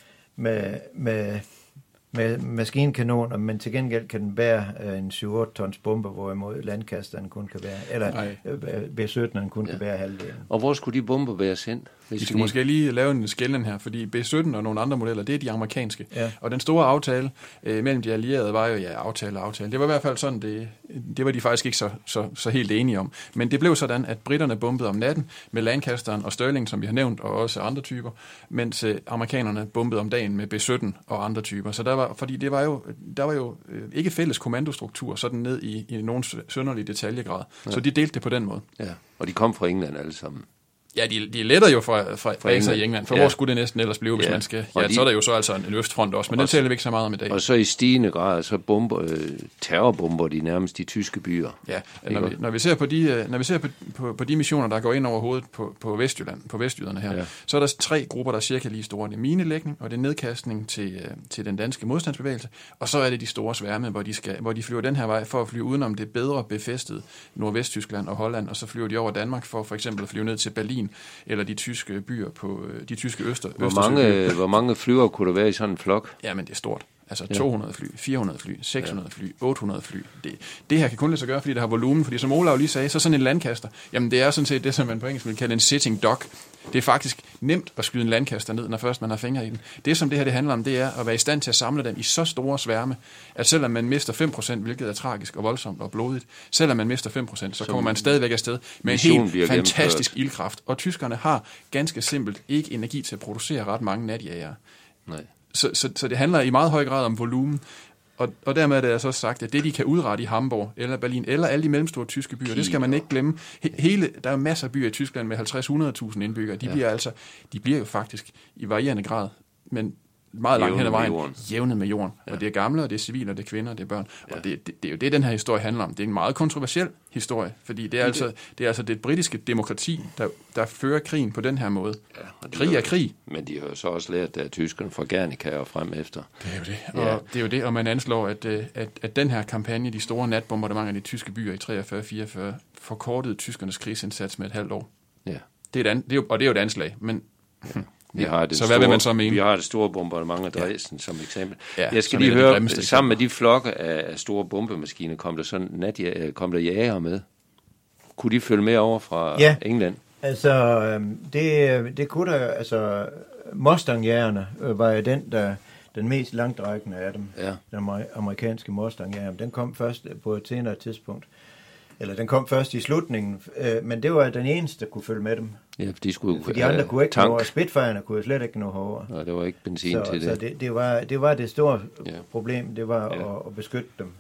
med, med med maskinkanoner, men til gengæld kan den bære øh, en syv otte tons bombe, hvorimod Lancasteren kun kan bære, eller øh, B sytten kun ja. kan bære halvdelen. Og hvor skulle de bomber være sendt? Vi skal måske lige lave en skelnen her, fordi B sytten og nogle andre modeller, det er de amerikanske. Ja. Og den store aftale øh, mellem de allierede var jo, ja, aftale og aftale. Det var i hvert fald sådan, det, det var de faktisk ikke så, så, så helt enige om. Men det blev sådan, at britterne bombede om natten med Lancasteren og Sterling, som vi har nævnt, og også andre typer, mens øh, amerikanerne bombede om dagen med B sytten og andre typer. Så der var, fordi det var jo, der var jo øh, ikke fælles kommandostruktur, sådan ned i, i nogen sønderlig detaljegrad. Ja. Så de delte det på den måde. Ja, og de kom fra England alle sammen. Ja, de, de letter jo fra, fra, fra England. i England, for ja. Hvor skulle det næsten ellers blive, hvis ja. man skal... Ja, de, så er der jo så altså en østfront også, men den taler vi ikke så meget om i dag. Og så i stigende grad, så bomber, øh, terrorbomber de nærmest de tyske byer. Ja, når vi, når vi ser, på de, når vi ser på, på, på de missioner, der går ind over hovedet på, på Vestjylland, på vestjyderne her, ja. så er der tre grupper, der er cirka lige store. Det er minelægning, og det er nedkastning til, til den danske modstandsbevægelse, og så er det de store sværme, hvor de, skal, hvor de flyver den her vej for at flyve udenom det bedre befæstede Nordvesttyskland og Holland, og så flyver de over Danmark for for eksempel at flyve ned til Berlin, eller de tyske byer på de tyske øster. Hvor mange, hvor mange flyver kunne der være i sådan en flok? Ja, men det er stort. Altså to hundrede fly, fire hundrede fly, seks hundrede fly, otte hundrede fly. Det, det her kan kun lade sig gøre, fordi det har volumen. Fordi som Olav lige sagde, så sådan en landkaster, jamen det er sådan set det, som man på engelsk vil kalde en sitting duck. Det er faktisk nemt at skyde en landkaster ned, når først man har fingre i den. Det, som det her det handler om, det er at være i stand til at samle dem i så store sværme, at selvom man mister fem procent, hvilket er tragisk og voldsomt og blodigt, selvom man mister fem procent, så kommer man stadigvæk afsted med en helt fantastisk ildkraft. Og tyskerne har ganske simpelt ikke energi til at producere ret mange natjægere. Nej. Så, så, så det handler i meget høj grad om volumen. Og, og dermed er det altså også sagt, at det, de kan udrette i Hamburg eller Berlin, eller alle de mellemstore tyske byer, det skal man ikke glemme. Hele, der er masser af byer i Tyskland med halvtreds til hundrede tusind indbyggere. De, ja. bliver altså, de bliver jo faktisk i varierende grad, men meget langt hen ad vejen, jævnet med jorden. Ja. Og det er gamle, og det er civile, og det er kvinder, og det er børn. Ja. Og det, det, det er jo det, den her historie handler om. Det er en meget kontroversiel historie, fordi det er, altså, det er altså det britiske demokrati, der, der fører krigen på den her måde. Ja, krig er krig. Men de har jo så også lært, at tyskerne fra Guernica og frem efter. Det er jo det. Og, ja. det er jo det, og man anslår, at, at, at den her kampagne, de store natbombardementer af de tyske byer i treogfyrre fireogfyrre, forkortede tyskernes krigsindsats med et halvt år. Ja. Det er et an, det er jo, og det er jo et anslag, men... Ja. Vi har det så store, hvad vil man så mene? Vi har det store bombardement af Dresden ja. som eksempel. Ja, jeg skal lige høre, sammen med de flokke af store bombemaskiner, kom der sådan natja, kom der jager med. Kunne de følge med over fra ja. England? Altså, det, det kunne der, altså, Mustang-jægerne var jo den, der, den mest langtrækkende af dem. Ja. Den amerikanske Mustang-jæger. Den kom først på et senere tidspunkt. Eller den kom først i slutningen, øh, men det var den eneste, der kunne følge med dem. Ja, for de skulle for de andre kunne ikke nå over. Spitfire'erne kunne slet ikke nå over. Nej, det var ikke benzin så, til det. Så det, det, var, det var det store ja. problem, det var ja. at, at beskytte dem.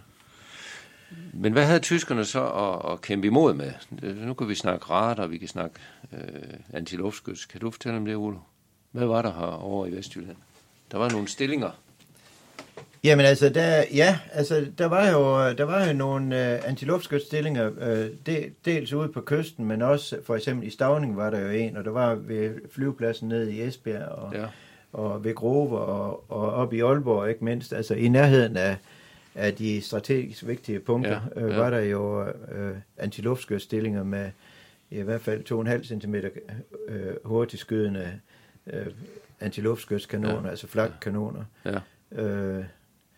Men hvad havde tyskerne så at, at kæmpe imod med? Nu kan vi snakke radar, vi kan snakke øh, antiluftskyts. Kan du fortælle om det, Ole? Hvad var der her over i Vestjylland? Der var nogle stillinger. Jamen altså, der, ja, altså, der var jo, der var jo nogle uh, antiluftskytsstillinger, uh, de, dels ude på kysten, men også for eksempel i Stauning var der jo en, og der var ved flyvepladsen nede i Esbjerg, og, ja. og ved Grove, og, og op i Aalborg, ikke mindst. Altså i nærheden af, af de strategisk vigtige punkter, ja, ja. Uh, var der jo uh, antiluftskytsstillinger med i hvert fald to komma fem centimeter uh, hurtigskydende uh, antiluftskytskanoner, ja. altså flakkanoner. Ja. Uh,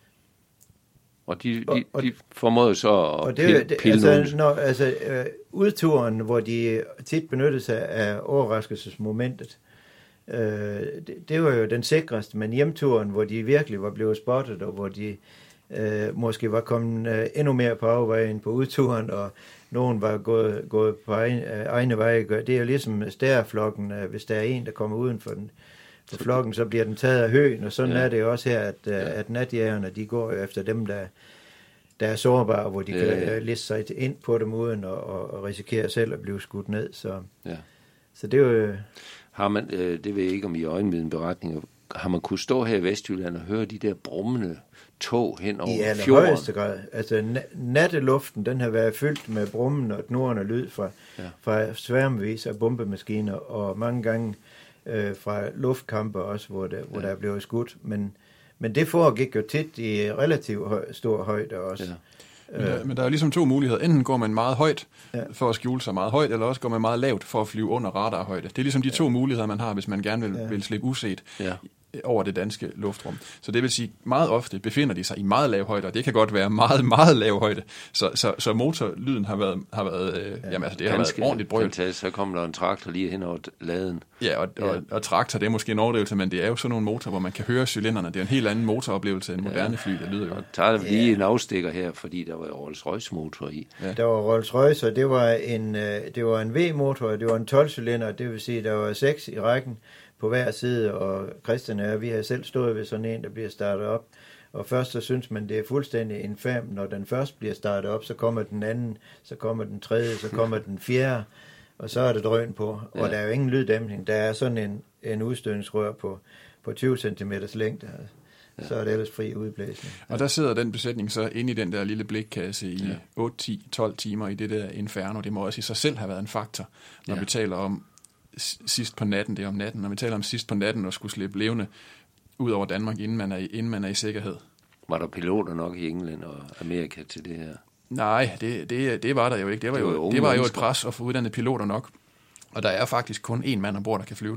Og de, de, og, de formåede så at og det, det, pille altså, når, altså øh, udturen, hvor de tit benyttede sig af overraskelsesmomentet, øh, det, det var jo den sikreste, men hjemturen, hvor de virkelig var blevet spottet, og hvor de øh, måske var kommet øh, endnu mere på afvejen på udturen, og nogen var gået, gået på egen, øh, egne veje. Det er jo ligesom stærflokken, øh, hvis der er en, der kommer uden for den for flokken, så bliver den taget af høen, og sådan ja. er det jo også her, at, ja. at natjægerne, de går efter dem, der, der er sårbare, hvor de ja, kan ja. liste sig ind på dem uden at, at risikere selv at blive skudt ned. Så, ja. så det er jo... Har man, øh, det ved jeg ikke om i øjenvidenberetninger, har man kunne stå her i Vestjylland og høre de der brummende tog hen over fjorden? I allerhøjeste grad. Altså natteluften, den har været fyldt med brummen og knurrende lyd fra, ja. fra sværmevis af bombemaskiner, og mange gange Øh, fra luftkampe også, hvor, det, hvor ja. der er blevet skudt. Men, men det foregik jo tit i relativt høj, stor højde også. Ja. Men, der, men der er jo ligesom to muligheder. Enten går man meget højt ja. for at skjule sig meget højt, eller også går man meget lavt for at flyve under radarhøjde. Det er ligesom de ja. to muligheder, man har, hvis man gerne vil, ja. vil slippe uset ja. over det danske luftrum. Så det vil sige, meget ofte befinder de sig i meget lav højde, og det kan godt være meget, meget lav højde. Så, så, så motorlyden har været, har været øh, ja. jamen, altså, det har været ordentligt brølt. Så kommer der en traktor lige hen over laden. Ja, og, ja. Og, og traktor, det er måske en overdrivelse, men det er jo sådan nogle motor, hvor man kan høre cylinderne. Det er en helt anden motoroplevelse end moderne fly, det lyder jo. Og tager der lige ja. en afstikker her, fordi der var Rolls-Royce motor i. Ja. Der var Rolls-Royce, og det var en, det var en V-motor, det var en tolv-cylinder, det vil sige, der var seks i rækken på hver side, og Christian og jeg, vi har selv stået ved sådan en, der bliver startet op. Og først så synes man, det er fuldstændig infamt, når den først bliver startet op, så kommer den anden, så kommer den tredje, så kommer den fjerde, og så er det drøn på. Og ja. der er jo ingen lyddæmpning. Der er sådan en, en udstødningsrør på, på tyve centimeter længde. Ja. Så er det ellers fri udblæsning. Og der sidder den besætning så inde i den der lille blikkasse i ja. otte, ti, tolv timer i det der inferno. Det må også i sig selv have været en faktor, når ja. vi taler om sidst på natten, det er om natten, når vi taler om sidst på natten og skulle slippe levende ud over Danmark, inden man er, inden man er i sikkerhed. Var der piloter nok i England og Amerika til det her? Nej, det, det, det var der jo ikke. Det var, det var jo, det var jo et pres at få uddannet piloter nok. Og der er faktisk kun én mand ombord, der kan flyve den.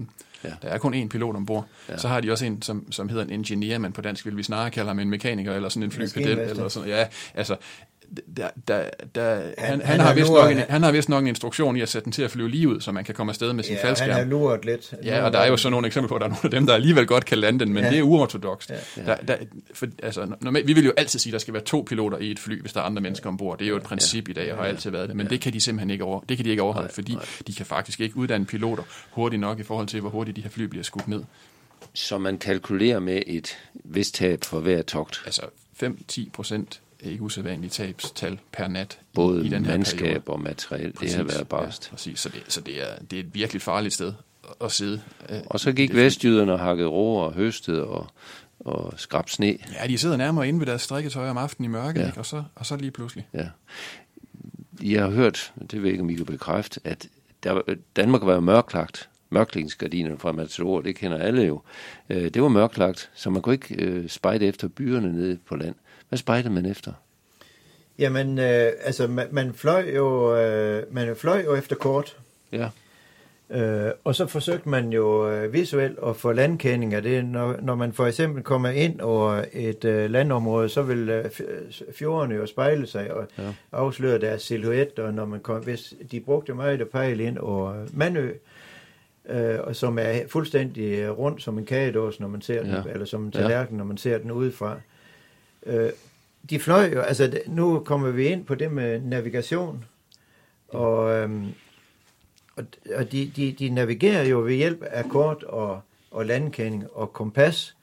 Ja. Der er kun én pilot ombord. Ja. Så har de også en, som, som hedder en engineer, men på dansk vil vi snarere kalde ham en mekaniker, eller sådan en flypedel, eller sådan. Ja, altså, der, der, der, han, han, han, har vist nok en, han har vist nok en instruktion i at sætte den til at flyve lige ud, så man kan komme afsted med sin ja, faldskærm. han har luret lidt. Ja, og der er jo så nogle eksempler på, at der er nogle af dem, der alligevel godt kan lande den, men ja. det er uortodokst. Ja. Der, der, for, altså, normalt, vi vil jo altid sige, at der skal være to piloter i et fly, hvis der er andre mennesker ombord. Det er jo et princip ja. i dag, og har altid været det. Men ja. det kan de simpelthen ikke over, det kan de ikke overholde, fordi nej. de kan faktisk ikke uddanne piloter hurtigt nok i forhold til, hvor hurtigt de her fly bliver skudt ned. Så man kalkulerer med et vist tab for hver togt? Altså fem til ti procent er ikke usædvanligt tabstal per nat. Både i den her mandskab periode. Og materiel, præcis, det har været barst. Ja, præcis, så, det, så det, er, det er et virkelig farligt sted at sidde. Og så gik vestjyderne og hakkede roer og høstede og, og skrab sne. Ja, de sidder nærmere inde ved deres strikketøj om aftenen i mørke, ja. ikke? Og, så, og så lige pludselig. Ja. Jeg har hørt, det ved jeg ikke, om I kan bekræfte, at der, Danmark var jo mørklagt. Mørklægningsgardinerne fra Matador, det kender alle jo. Det var mørklagt, så man kunne ikke spejde efter byerne nede på land. Hvad spejdede man efter? Jamen, øh, altså, man, man, fløj jo, øh, man fløj jo efter kort. Ja. Øh, og så forsøgte man jo øh, visuelt at få landkending af det. Når, når man for eksempel kommer ind over et øh, landområde, så vil øh, fjordene jo spejle sig og ja. afsløre deres silhuet. Og når man kom, hvis de brugte meget at pejle ind over Mandø, øh, og som er fuldstændig rundt som en kagedåse, når man ser den, ja. eller som en tallerken, ja. når man ser den udefra. Øh, de fløj jo, altså nu kommer vi ind på det med navigation, og, øhm, og, og de, de, de navigerer jo ved hjælp af kort og, og landkending og kompas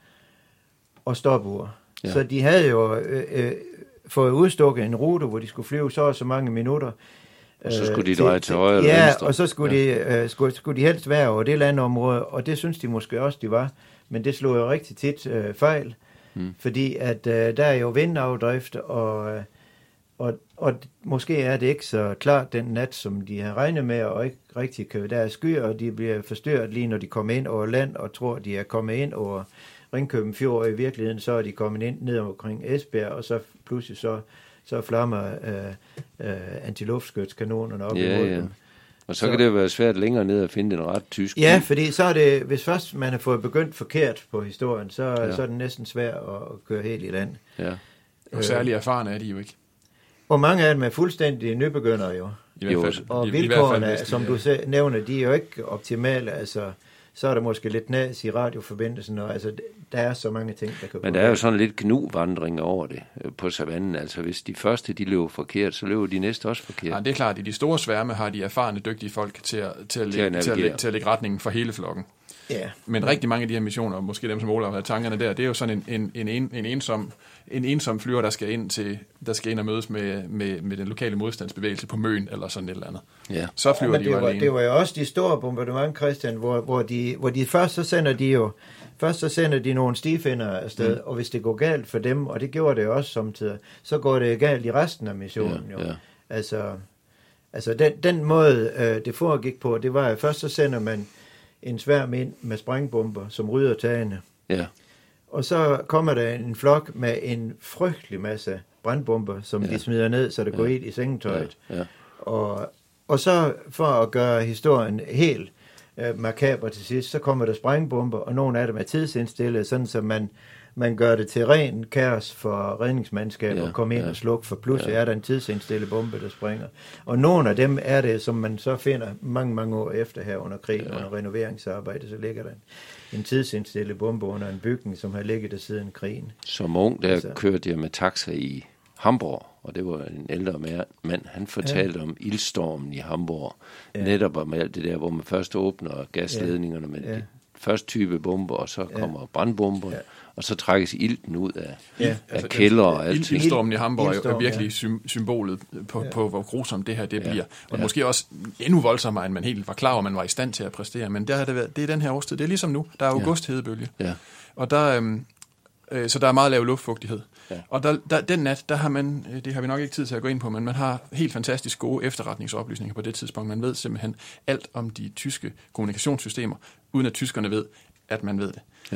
og stopur. Ja. Så de havde jo øh, øh, fået udstukket en rute, hvor de skulle flyve så og så mange minutter. Og så skulle de dreje til, til højre eller ja, venstre. og så skulle, ja. de, øh, skulle, skulle de helst være over det landområde, og det synes de måske også, de var. Men det slog jo rigtig tit øh, fejl. Hmm. Fordi at øh, der er jo vindafdrift, og, og, og måske er det ikke så klart den nat, som de har regnet med, og ikke rigtig kan. Der er skyer, og de bliver forstyrret lige når de kommer ind over land, og tror, de er kommet ind over Ringkøben Fjord, og i virkeligheden så er de kommet ind ned omkring Esbjerg, og så pludselig så, så flammer øh, øh, antiluftskytskanonerne op ja, imod ja. dem. Og så, så kan det jo være svært længere ned at finde en ret tysk. Ja, fordi så er det, hvis først man har fået begyndt forkert på historien, så, ja. så er det næsten svært at, at køre helt i land. Ja. Og særlig erfarne er de jo ikke. Og mange af dem er fuldstændig nybegyndere jo. I hvert fald, og i, vilkårene, i hvert fald, som du selv nævner, de er jo ikke optimale. Altså, så er der måske lidt næs i radioforbindelsen, og altså, der er så mange ting, der kan Men der er jo sådan lidt gnuvandring over det på savannen. Altså hvis de første, de løber forkert, så løber de næste også forkert. Ja, det er klart. I de store sværme har de erfarne, dygtige folk til at, til at, lægge, til at, lægge, til at lægge retningen for hele flokken. Ja. Men rigtig mange af de her missioner, og måske dem, som Olav havde tankerne der, det er jo sådan en, en, en, en, ensom, en ensom flyver, der skal ind, til, der skal ind og mødes med, med, med den lokale modstandsbevægelse på Møn, eller sådan et eller andet. Ja. Så flyver ja, de jo var, alene. Det var jo også de store bombardement, Christian, hvor, hvor, de, hvor de først så sender de jo Først så sender de nogle stifinder afsted, mm. og hvis det går galt for dem, og det gjorde det også samtidig, så går det galt i resten af missionen. Ja, jo. ja. Altså, altså den, den måde, øh, det foregik på, det var, at først så sender man en sværm ind med sprængbomber, som rydder tagene. Ja. Og så kommer der en flok med en frygtelig masse brandbomber, som ja. de smider ned, så der ja. går ild i sengetøjet. Ja. Ja. Og, og så for at gøre historien helt øh, makaber til sidst, så kommer der sprængbomber, og nogle af dem er tidsindstillet, sådan så man, man gør det til ren kaos for redningsmandskab ja. at komme ind ja. og slukke, for pludselig ja. er der en tidsindstillet bombe, der springer. Og nogle af dem er det, som man så finder mange, mange år efter her under krigen, ja. under renoveringsarbejde, så ligger der en, en tidsindstillet bombe under en bygning, som har ligget der siden krigen. Som ung, der altså. kørte jeg med taxa i Hamburg, og det var en ældre mand, han fortalte ja. om ildstormen i Hamburg, ja. netop om alt det der, hvor man først åbner gasledningerne med ja. de første type bomber, og så kommer ja. brandbomber, ja. og så trækkes ilten ud af, ja. af altså, kælder og alt. Ildstormen i Hamburg er jo virkelig ja. symbolet på, ja. på, hvor grusomt det her det ja. bliver. Og ja. måske også endnu voldsommere, end man helt var klar over, man var i stand til at præstere. Men der har det været, det er den her årstid. Det er ligesom nu. Der er august-hedebølge. Ja. Og der, øhm, øh, så der er meget lav luftfugtighed. Ja. Og der, der, den nat, der har man, det har vi nok ikke tid til at gå ind på, men man har helt fantastisk gode efterretningsoplysninger på det tidspunkt. Man ved simpelthen alt om de tyske kommunikationssystemer, uden at tyskerne ved, at man ved det. Ja.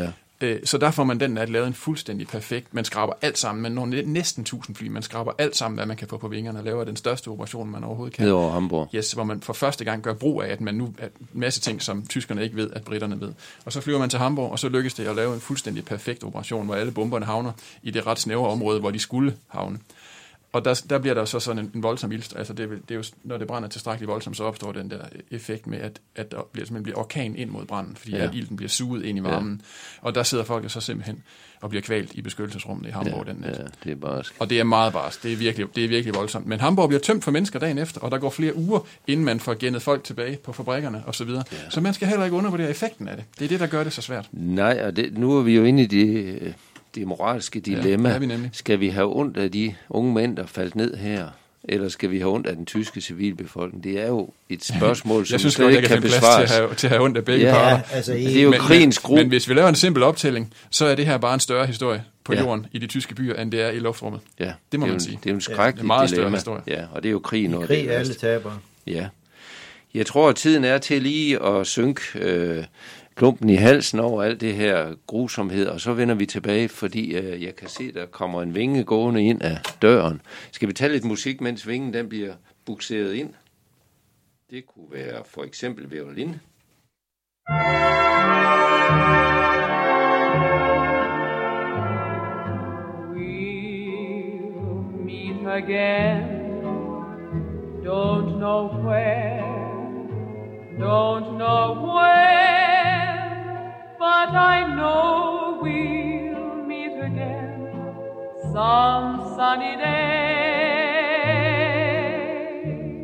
Så der får man den nat lavet en fuldstændig perfekt. Man skraber alt sammen. Man når næsten tusind fly. Man skraber alt sammen, hvad man kan få på vingerne, og laver den største operation, man overhovedet kan. Ned over Hamburg. Yes, hvor man for første gang gør brug af, at man nu at en masse ting, som tyskerne ikke ved, at britterne ved. Og så flyver man til Hamburg, og så lykkes det at lave en fuldstændig perfekt operation, hvor alle bomberne havner i det ret snævre område, hvor de skulle havne. Og der, der bliver der så sådan en, en voldsom ild. Altså det, det er jo, når det brænder tilstrækkeligt voldsomt, så opstår den der effekt med, at, at der bliver, simpelthen bliver orkan ind mod branden, fordi ja. at ilden bliver suget ind i varmen. Ja. Og der sidder folk jo så simpelthen og bliver kvalt i beskyttelsesrummet i Hamburg ja, den nat. Ja, det er barsk. Og det er meget barsk. Det er virkelig, det er virkelig voldsomt. Men Hamburg bliver tømt for mennesker dagen efter, og der går flere uger, inden man får gennet folk tilbage på fabrikkerne osv. Ja. Så man skal heller ikke undervurdere effekten af det. Det er det, der gør det så svært. Nej, og det, nu er vi jo inde i det... det moralske dilemma. Ja, vi skal vi have ondt af de unge mænd, der faldt ned her, eller skal vi have ondt af den tyske civilbefolkning? Det er jo et spørgsmål, som jeg synes, slet ikke kan besvares. Til at, have, til at have ondt af begge ja, parter. Altså, det er jo men, krigens gru. Men hvis vi laver en simpel optælling, så er det her bare en større historie på ja. jorden i de tyske byer, end det er i luftrummet. Ja, det må det man en, sige. Det er jo en skrækkelig ja, meget dilemma. Større historie. Ja, og det er jo krigen. I krig er alle tabere. Ja. Jeg tror, at tiden er til lige at synke øh, klumpen i halsen over alt det her grusomhed, og så vender vi tilbage, fordi øh, jeg kan se, der kommer en vinge gående ind af døren. Skal vi tage lidt musik, mens vingen den bliver bukseret ind? Det kunne være for eksempel violin. We'll meet again. Don't know where. Don't know when, but I know we'll meet again some sunny day.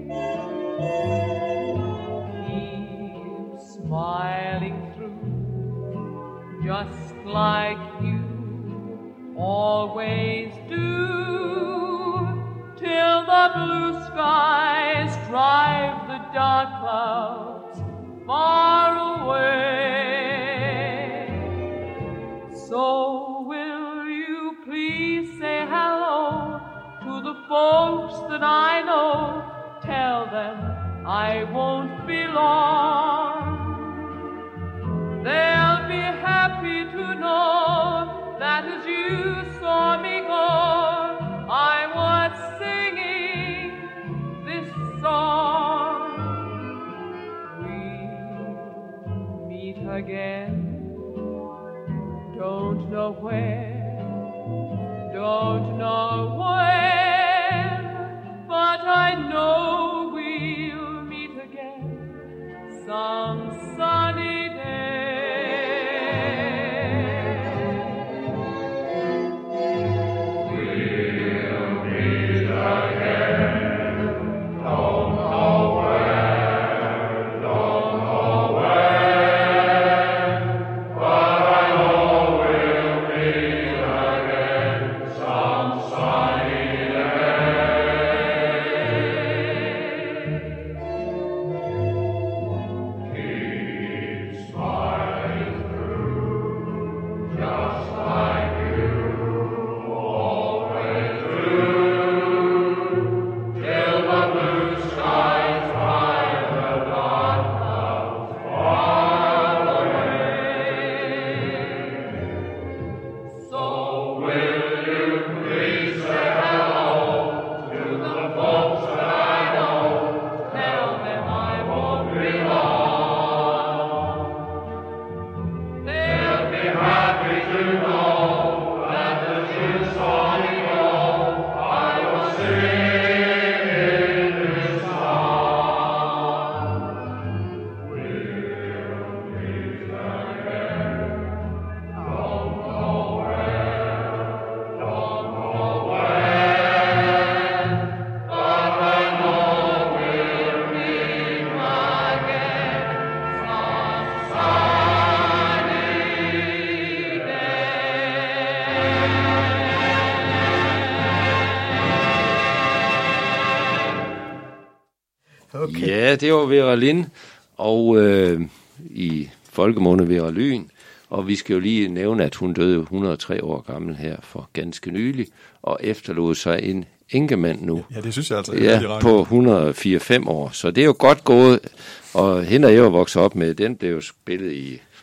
Keep smiling through, just like you always do, till the blue skies drive the dark clouds far away. So will you please say hello to the folks that I know? Tell them I won't be long. They'll be happy to know that as you saw me go, I was singing this song. Again, don't know where, don't know when, but I know we'll meet again some sunny day. We'll meet again, don't know where, don't know where. Okay. Ja, det var Vera Lind, og øh, i folkemunde Vera Lyn. Og vi skal jo lige nævne, at hun døde et hundrede og tre år gammel her for ganske nylig, og efterlod sig en enkemand nu. Ja, det synes jeg altså. Ja, på et hundrede og fire til fem år. Så det er jo godt gået, og hende er jeg jo vokset op med, den blev jo spillet i,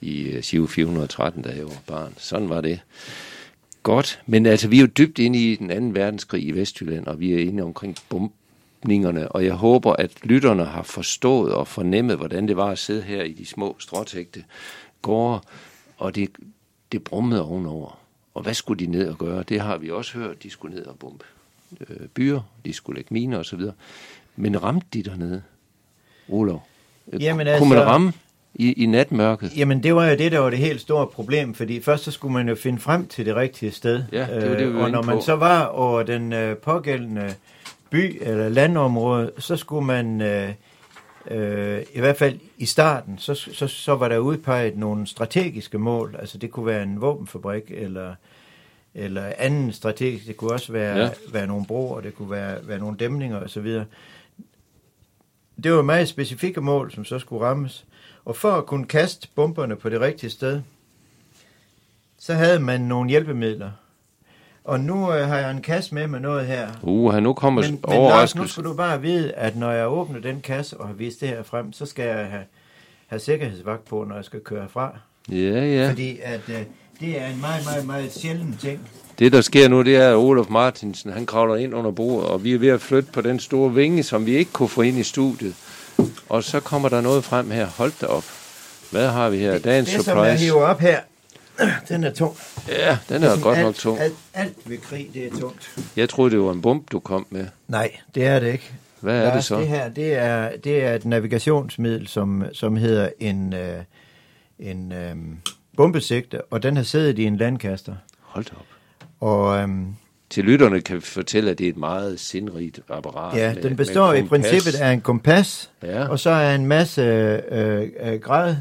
i Giro fire hundrede og tretten, da jeg var barn. Sådan var det. Godt, men altså vi er jo dybt inde i den anden verdenskrig i Vestjylland, og vi er inde omkring bombningerne, og jeg håber, at lytterne har forstået og fornemmet, hvordan det var at sidde her i de små stråtægte gårde, og det, det brummede ovenover. Og hvad skulle de ned og gøre? Det har vi også hørt. De skulle ned og bombe øh, byer, de skulle lægge miner osv. Men ramte de dernede, Olav? Jamen, kunne altså, man ramme i, i natmørket? Jamen, det var jo det, der var det helt store problem, fordi først så skulle man jo finde frem til det rigtige sted. Ja, det var det, vi var og når man på. så var over den øh, pågældende by eller landområde, så skulle man øh, øh, i hvert fald i starten, så, så, så var der udpeget nogle strategiske mål. Altså det kunne være en våbenfabrik eller, eller anden strategisk. Det kunne også være, ja. være nogle broer, det kunne være, være nogle dæmninger osv. Det var meget specifikke mål, som så skulle rammes. Og for at kunne kaste bomberne på det rigtige sted, så havde man nogle hjælpemidler. Og nu øh, har jeg en kasse med med noget her. Uh, nu kommer men, men Lars, nu skal du bare vide, at når jeg åbner den kasse og har vist det her frem, så skal jeg have, have sikkerhedsvagt på, når jeg skal køre fra. Ja, ja. Fordi at, øh, det er en meget, meget, meget sjælden ting. Det, der sker nu, det er, at Olaf Martinsen, han kravler ind under bordet, og vi er ved at flytte på den store vinge, som vi ikke kunne få ind i studiet. Og så kommer der noget frem her. Hold da op. Hvad har vi her? Dagens surprise. Det, som jeg hiver op her, den er tung. Ja, den er, er godt alt, nok tung. Alt, alt ved krig, det er tungt. Jeg troede, det var en bombe, du kom med. Nej, det er det ikke. Hvad er Lars, det så? Det her, det er, det er et navigationsmiddel, som, som hedder en, øh, en øh, bombesigte, og den har siddet i en landkaster. Hold da op. Og, øhm, til lytterne kan vi fortælle, at det er et meget sindrigt apparat. Ja, med, den består i princippet af en kompas, ja. og så er en masse øh,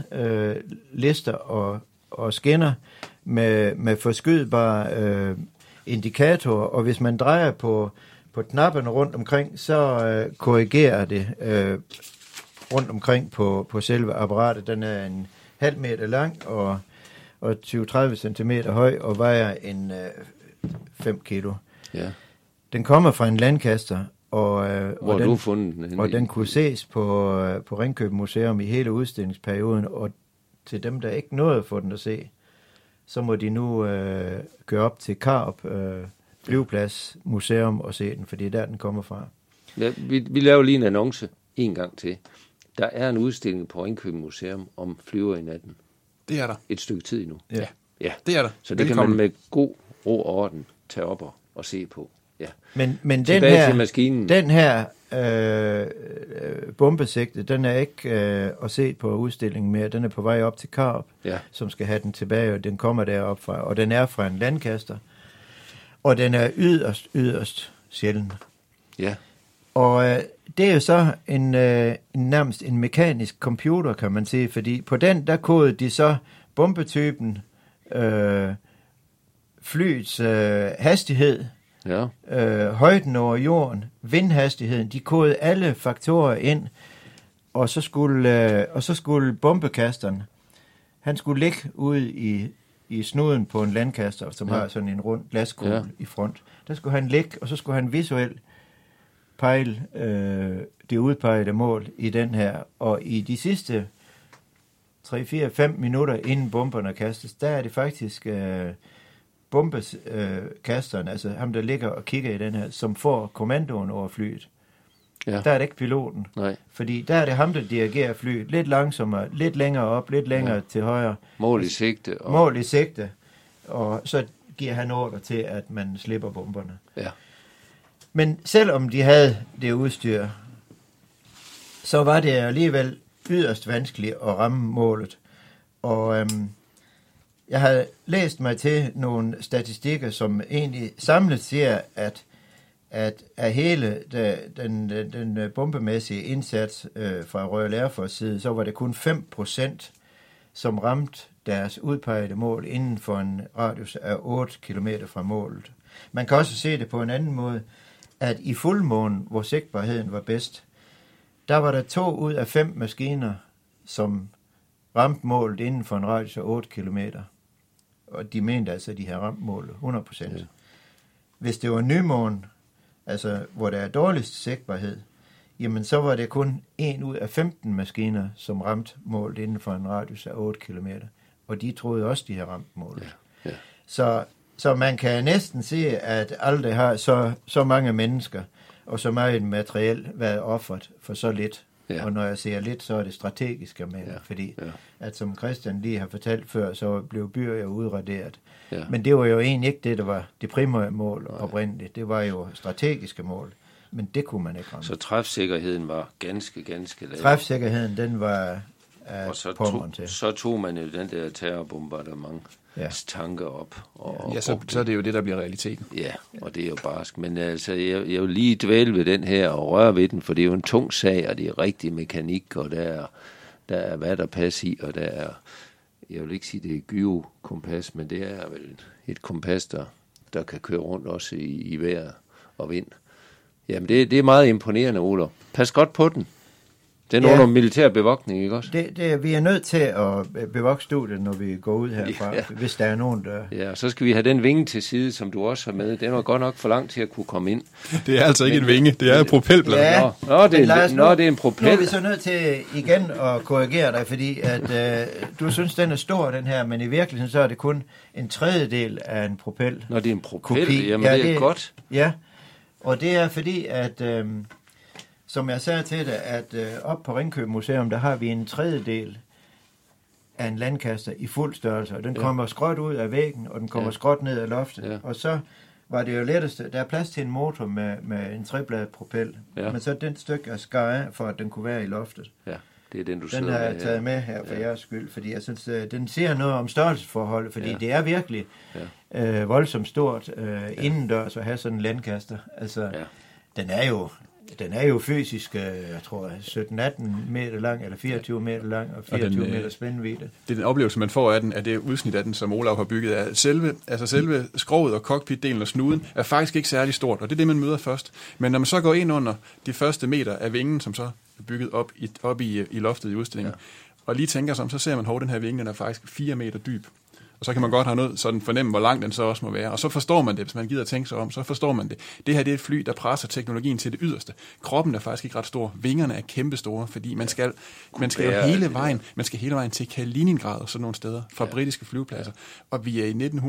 gradlister øh, og, og skinner med, med forskydbare øh, indikatorer, og hvis man drejer på, på knapperne rundt omkring, så øh, korrigerer det øh, rundt omkring på, på selve apparatet. Den er en halv meter lang og, og tyve til tredive centimeter høj og vejer en øh, fem kilo. Ja. Den kommer fra en landkaster, og, øh, Hvor og, den, den, fundet den, og den kunne ses på, øh, på Ringkøbing Museum i hele udstillingsperioden, og til dem, der ikke nåede at få den at se, så må de nu øh, køre op til Karup øh, flyveplads museum og se den, for det er der, den kommer fra. Ja, vi, vi laver lige en annonce en gang til. Der er en udstilling på Ringkøbing Museum om flyver i natten. Det er der. Et stykke tid endnu. Ja, ja. Det er der. Så det Velkommen. Kan man med god ro og orden tage op og, og se på. Ja. Men, men den Tilbage her, til maskinen. Den her øh, bombesigte, den er ikke øh, at se på udstillingen mere. Den er på vej op til Karup, ja. som skal have den tilbage, og den kommer derop fra. Og den er fra en landkaster. Og den er yderst, yderst sjælden. Ja. Og øh, det er jo så en, øh, en nærmest en mekanisk computer, kan man sige, fordi på den, der kodede de så bombetypen, øh, flyets øh, hastighed, ja. øh, højden over jorden, vindhastigheden, de kodede alle faktorer ind, og så skulle, øh, og så skulle bombekasteren, han skulle ligge ude i, i snuden på en landkaster, som ja. har sådan en rund glaskugle ja. i front. Der skulle han ligge, og så skulle han visuelt pejle øh, det udpegede mål i den her, og i de sidste tre, fire, fem minutter inden bomberne kastes, der er det faktisk øh, bombekasteren, øh, altså ham der ligger og kigger i den her, som får kommandoen over flyet. Ja. Der er det ikke piloten. Nej. Fordi der er det ham, der dirigerer flyet lidt langsommere, lidt længere op, lidt længere ja. til højre. Mål i sigte. Og... Mål i sigte. Og så giver han ordre til, at man slipper bomberne. Ja. Men selvom de havde det udstyr, så var det alligevel yderst vanskeligt at ramme målet. Og øhm, jeg har læst mig til nogle statistikker, som egentlig samlet siger, at, at af hele den, den, den bombemæssige indsats øh, fra Royal Air Force side, så var det kun fem procent, som ramte deres udpegede mål inden for en radius af otte kilometer fra målet. Man kan også se det på en anden måde, at i fuldmånen, hvor sigtbarheden var bedst, der var der to ud af fem maskiner, som ramte målet inden for en radius af otte kilometer. Og de mente altså, at de havde ramt målet hundrede procent. Ja. Hvis det var nymånen, altså hvor der er dårligst sigtbarhed, jamen så var det kun en ud af femten maskiner, som ramte målet inden for en radius af otte kilometer. og de troede også, de havde ramt målet. Ja. Ja. Så, så man kan næsten sige, at aldrig har så, så mange mennesker og så meget materiel været offret for så lidt. Ja. Og når jeg siger lidt, så er det strategiske med ja. Fordi ja. At som Christian lige har fortalt før, så blev byer jo udraderet. Ja. Men det var jo egentlig ikke det, der var det primære mål Nej. Oprindeligt. Det var jo strategiske mål. Men det kunne man ikke ramme. Så træfsikkerheden var ganske, ganske lav. Træfsikkerheden, den var uh, og så tog, til. Så tog man jo den der terrorbombardement ja. Tanker op. Og, ja, så, så er det jo det, der bliver realiteten. Ja, og det er jo barsk. Men altså, jeg, jeg vil lige dvæle ved den her og røre ved den, for det er jo en tung sag, og det er rigtig mekanik, og der er, der er hvad der passer i, og der er, jeg vil ikke sige, det er gyrokompas, men det er vel et kompas, der, der kan køre rundt også i, i vejr og vind. Jamen, det, det er meget imponerende, Olof. Pas godt på den. Det er ja. Nogle militær bevogtning, ikke også? Det, det, vi er nødt til at bevogte studiet, når vi går ud herfra, ja. Hvis der er nogen, der... Ja, så skal vi have den vinge til side, som du også har med. Den var godt nok for langt til at kunne komme ind. Det er altså ikke men, en vinge, det er en propelblad. Ja, nå, nå, det er, Lars, nå, det er en propel. Nu er vi så nødt til igen at korrigere dig, fordi at, øh, du synes, den er stor, den her, men i virkeligheden så er det kun en tredjedel af en propel. Nå, det er en propel, kopi. Jamen ja, det er det, godt. Ja, og det er fordi, at... Øh, som jeg sagde til dig, at øh, op på Ringkøb Museum, der har vi en tredjedel af en landkaster i fuld størrelse, og den ja. Kommer skråt ud af væggen, og den kommer ja. Skråt ned af loftet. Ja. Og så var det jo lettest, der er plads til en motor med, med en trebladet propel, ja. Men så den stykke er skar af, for at den kunne være i loftet. Ja, det er den, du Den har jeg taget her. Med her for ja. Jeres skyld, fordi jeg synes, den siger noget om størrelsesforholdet, fordi ja. Det er virkelig ja. øh, voldsomt stort øh, ja. Indendørs at have sådan en landkaster. Altså, ja. Den er jo... Den er jo fysisk, jeg tror, sytten atten meter lang, eller fireogtyve meter lang, og fireogtyve og den, meter spændvidde. Det er den oplevelse, man får af den, at det udsnit af den, som Olav har bygget af. Selve, altså selve skroget og cockpitdelen og snuden er faktisk ikke særlig stort, og det er det, man møder først. Men når man så går ind under de første meter af vingen, som så er bygget op i, op i, i loftet i udstillingen, ja. Og lige tænker sig om, så ser man, at den her vinge, den er faktisk fire meter dyb. Og så kan man godt have noget sådan fornemme, hvor lang den så også må være. Og så forstår man det, hvis man gider tænke sig om, så forstår man det. Det her det er et fly, der presser teknologien til det yderste. Kroppen er faktisk ikke ret stor. Vingerne er kæmpestore, fordi man skal, man skal jo hele vejen, man skal hele vejen til Kaliningrad og sådan nogle steder fra ja. Britiske flyvepladser. Og vi er i nitten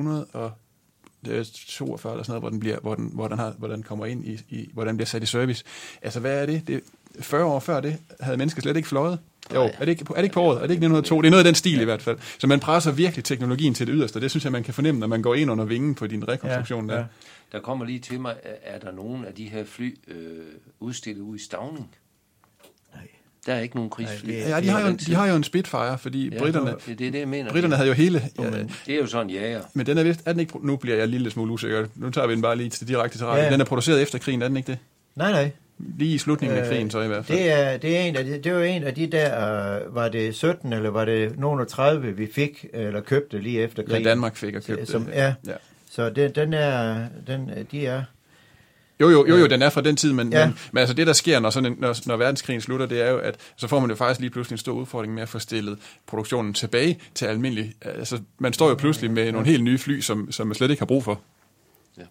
toogfyrre eller sådan noget, hvor den bliver, hvor den, hvor den har, hvor den kommer ind i, i, hvor den bliver sat i service. Altså hvad er det? Det fyrre år før det havde mennesker slet ikke fløjet. Jo, er det, ikke, er det ikke på året? Er det ikke nitten hundrede og to? Det er noget af den stil ja. I hvert fald. Så man presser virkelig teknologien til det yderste, og det synes jeg, man kan fornemme, når man går ind under vingen på din rekonstruktion ja, ja. Der. Der kommer lige til mig, er der nogen af de her fly øh, udstillet ude i Stauning? Nej. Der er ikke nogen krigsfly. Nej, ja, de har, jo, de har jo en Spitfire, fordi ja, britterne, det, det er det, jeg mener. Britterne havde jo hele... Ja, men, det er jo sådan, ja, ja. Men den er vist... Er den ikke, nu bliver jeg en lille smule usikker. Nu tager vi den bare lige til direkte til radio. Ja. Den er produceret efter krigen, er den ikke det? Nej, nej. Lige i slutningen af krigen, så i hvert fald. Det er, det er, en, af de, det var en af de der, uh, var det sytten, eller var det nogen af tredive, vi fik, eller købte lige efter krigen? Ja, Danmark fik og købte. Som, ja. ja, så det, den er, den, de er... Jo, jo, jo, jo, den er fra den tid, men, ja. men, men altså det, der sker, når, sådan en, når, når verdenskrigen slutter, det er jo, at så får man jo faktisk lige pludselig en stor udfordring med at få stillet produktionen tilbage til almindelig... Altså, man står jo pludselig med nogle helt nye fly, som, som man slet ikke har brug for. Ja.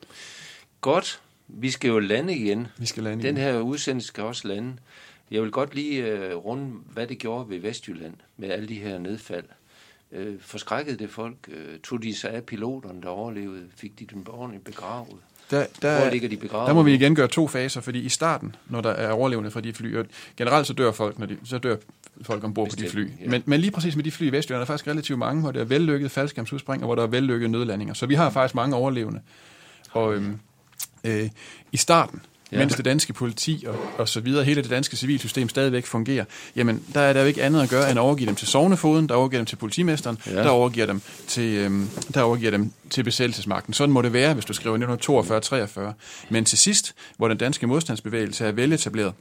Godt. Vi skal jo lande igen. Vi skal lande Den her udsendelse skal også lande. Jeg vil godt lige uh, runde, hvad det gjorde ved Vestjylland med alle de her nedfald. Uh, forskrækkede det folk? Uh, tog de sig af piloterne, der overlevede? Fik de dem ordentligt begravet? Der, der, Hvor ligger de begravet? Der må vi igen gøre to faser, fordi i starten, når der er overlevende fra de fly, og generelt så dør folk, når de, så dør folk ombord på de fly. Ja. Men, men lige præcis med de fly i Vestjylland er der faktisk relativt mange, hvor der er vellykket faldskærmsudspring, og hvor der er vellykket nødlandinger. Så vi har faktisk mange overlevende. Og øhm, øh, i starten, ja. mens det danske politi og, og så videre, hele det danske civilsystem stadigvæk fungerer, jamen der er der jo ikke andet at gøre, end at overgive dem til sognefoden, der overgiver dem til politimesteren, ja. der overgiver dem til, øhm, der overgiver dem til besættelsesmagten. Sådan må det være, hvis du skriver nitten toogfyrre treogfyrre. Men til sidst, hvor den danske modstandsbevægelse er veletableret,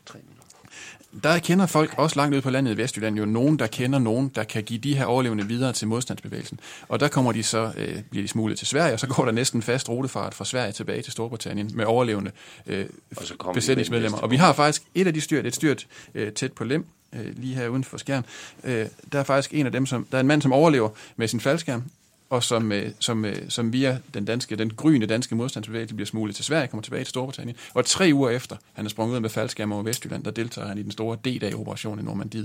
der kender folk også langt ude på landet i Vestjylland jo nogen, der kender nogen, der kan give de her overlevende videre til modstandsbevægelsen. Og der kommer de så, øh, bliver de smuglet til Sverige, og så går der næsten fast rutefart fra Sverige tilbage til Storbritannien med overlevende øh, besætningsmedlemmer. Og vi har faktisk et af de styrt, et styrt øh, tæt på Lem, øh, lige her uden for Skjern. Øh, der er faktisk en af dem, som, der er en mand, som overlever med sin faldskærm, og som, øh, som, øh, som via den danske, den gryende danske modstandsbevægelse bliver smuglet til Sverige, kommer tilbage til Storbritannien. Og tre uger efter, han er sprunget ud med faldskærm over Vestjylland, der deltager han i den store D-dag-operation i Normandiet.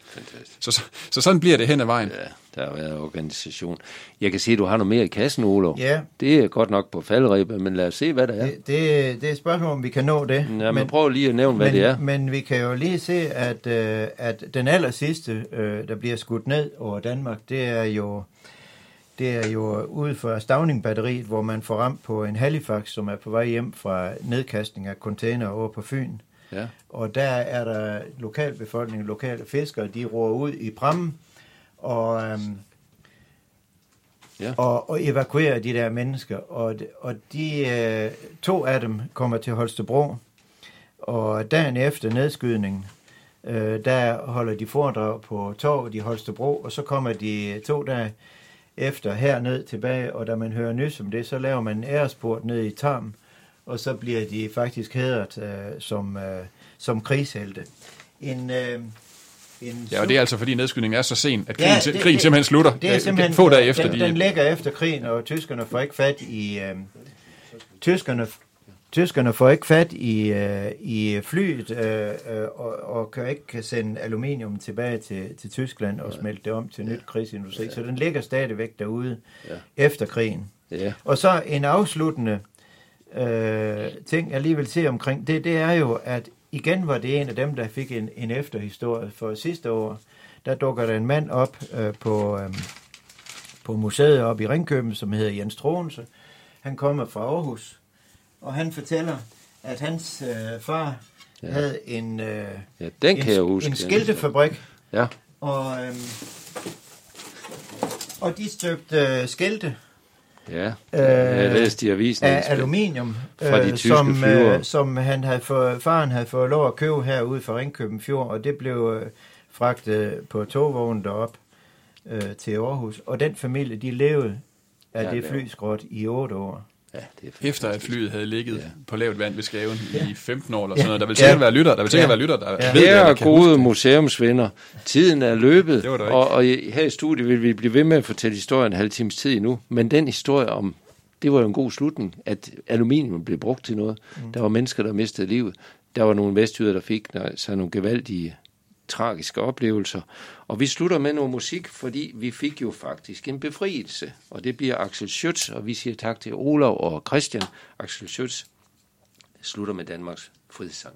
fantastisk. Så, så, så sådan bliver det hen ad vejen. Ja, der har været organisation. Jeg kan se, at du har noget mere i kassen, Olof. Ja. Det er godt nok på faldrebet, men lad os se, hvad der er. Det, det, det er et spørgsmål, om vi kan nå det. Ja, men prøv lige at nævne, hvad men, det er. Men vi kan jo lige se, at, øh, at den aller sidste, øh, der bliver skudt ned over Danmark, det er jo, det er jo ude for Stauning-batteriet, hvor man får ramt på en Halifax, som er på vej hjem fra nedkastning af container over på Fyn. Ja. Og der er der lokalbefolkningen, lokale fiskere, de roer ud i prammen og, øhm, ja. og, og evakuerer de der mennesker. Og, og de øh, to af dem kommer til Holstebro, og dagen efter nedskydningen, øh, der holder de foredrag på torvet i Holstebro, og så kommer de to dage efter herned tilbage, og da man hører nys om det, så laver man en æresport ned i Tarm, og så bliver de faktisk hædret øh, som, øh, som krigshelte. En, øh, en ja, og det er altså fordi nedskydningen er så sen, at krigen, ja, det, det, krigen simpelthen slutter. Det er simpelthen, få dage efter. Den, De... den ligger efter krigen, og tyskerne får ikke fat i... Øh, tyskerne, tyskerne får ikke fat i, øh, i flyet, øh, og, og kan ikke kan sende aluminium tilbage til, til Tyskland og smelte det om til nyt krigsindustri. Ja. Så den ligger stadigvæk derude ja. efter krigen. Ja. Og så en afsluttende øh, ting, jeg lige vil se omkring, det, det er jo, at igen var det en af dem, der fik en, en efterhistorie. For sidste år, der dukker der en mand op øh, på, øh, på museet op i Ringkøben, som hedder Jens Troense. Han kommer fra Aarhus, og han fortæller, at hans øh, far ja. havde en, øh, ja, den kan en, jeg huske. en skiltefabrik. Ja. Og, øh, og de støbte øh, skilte. Ja, jeg læste i avisen. Af aluminium, fra de tyske som, flyvere. som han havde fået, faren havde fået lov at købe herude fra Ringkøben Fjord, og det blev øh, fragtet på togvognen derop øh, til Aarhus. Og den familie, de levede af ja, det flyskrot i otte år. Ja, det er efter at flyet havde ligget ja. på lavt vand ved Skaven ja. i femten år eller ja. sådan noget. Der vil sikkert ja. være lytter, der vil sikkert ja. være lytter, der ja. ved Kære det, gode museumsvenner, tiden er løbet, og, og her i studiet vil vi blive ved med at fortælle historien en halv times tid endnu, men den historie om, det var jo en god slutning, at aluminium blev brugt til noget. Mm. Der var mennesker, der mistede livet. Der var nogle vestjyder, der fik så nogle gevaldige tragiske oplevelser. Og vi slutter med noget musik, fordi vi fik jo faktisk en befrielse. Og det bliver Axel Schütz, og vi siger tak til Olav og Christian. Axel Schütz slutter med Danmarks frihedssang.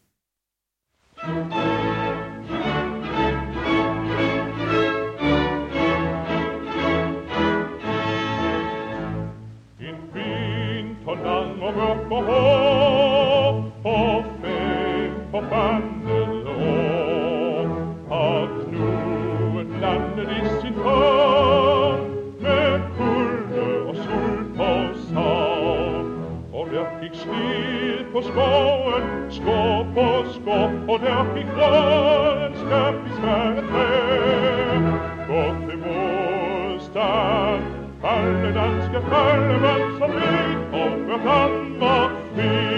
En vinterlang og mørk og hård, og fem forbandede år, har knuden landet i sin hånd, med kulde og sult og savn. Og der gik slid på skoven, skår på skår, og der gik grøn skab i svære træ. Godt til modstand, alle danske fallemænd, som led og gør Danmark fri.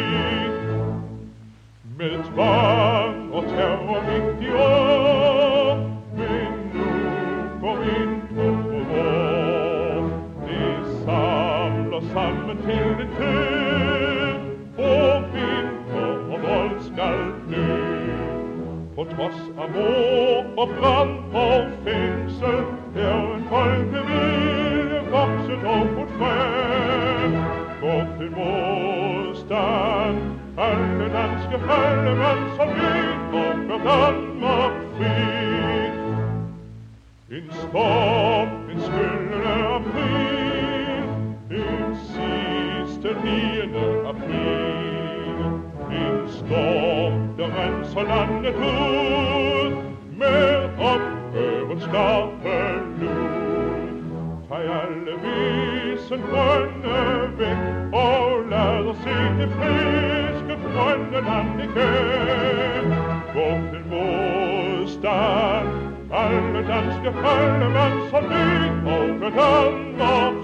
Med tvang og terror gik de år, men nu går vinteren på vår. De samler sammen til en tid, og vinter og vold skal dø. På trods af mord og brand og fængsel, er en folkevilje vokset og fået frem. Går til modstand, alle danske fallemænd, som led og gør Danmark fri. En storm, en skyldende april, en sidste niende april. En storm, der renser landet ud, med ophøvet skarpe lud. Tag alle visen grønne væk, og lad os se det friske grønne land igen. Gå til modstand, alle danske fallemænd, som led og gør Danmark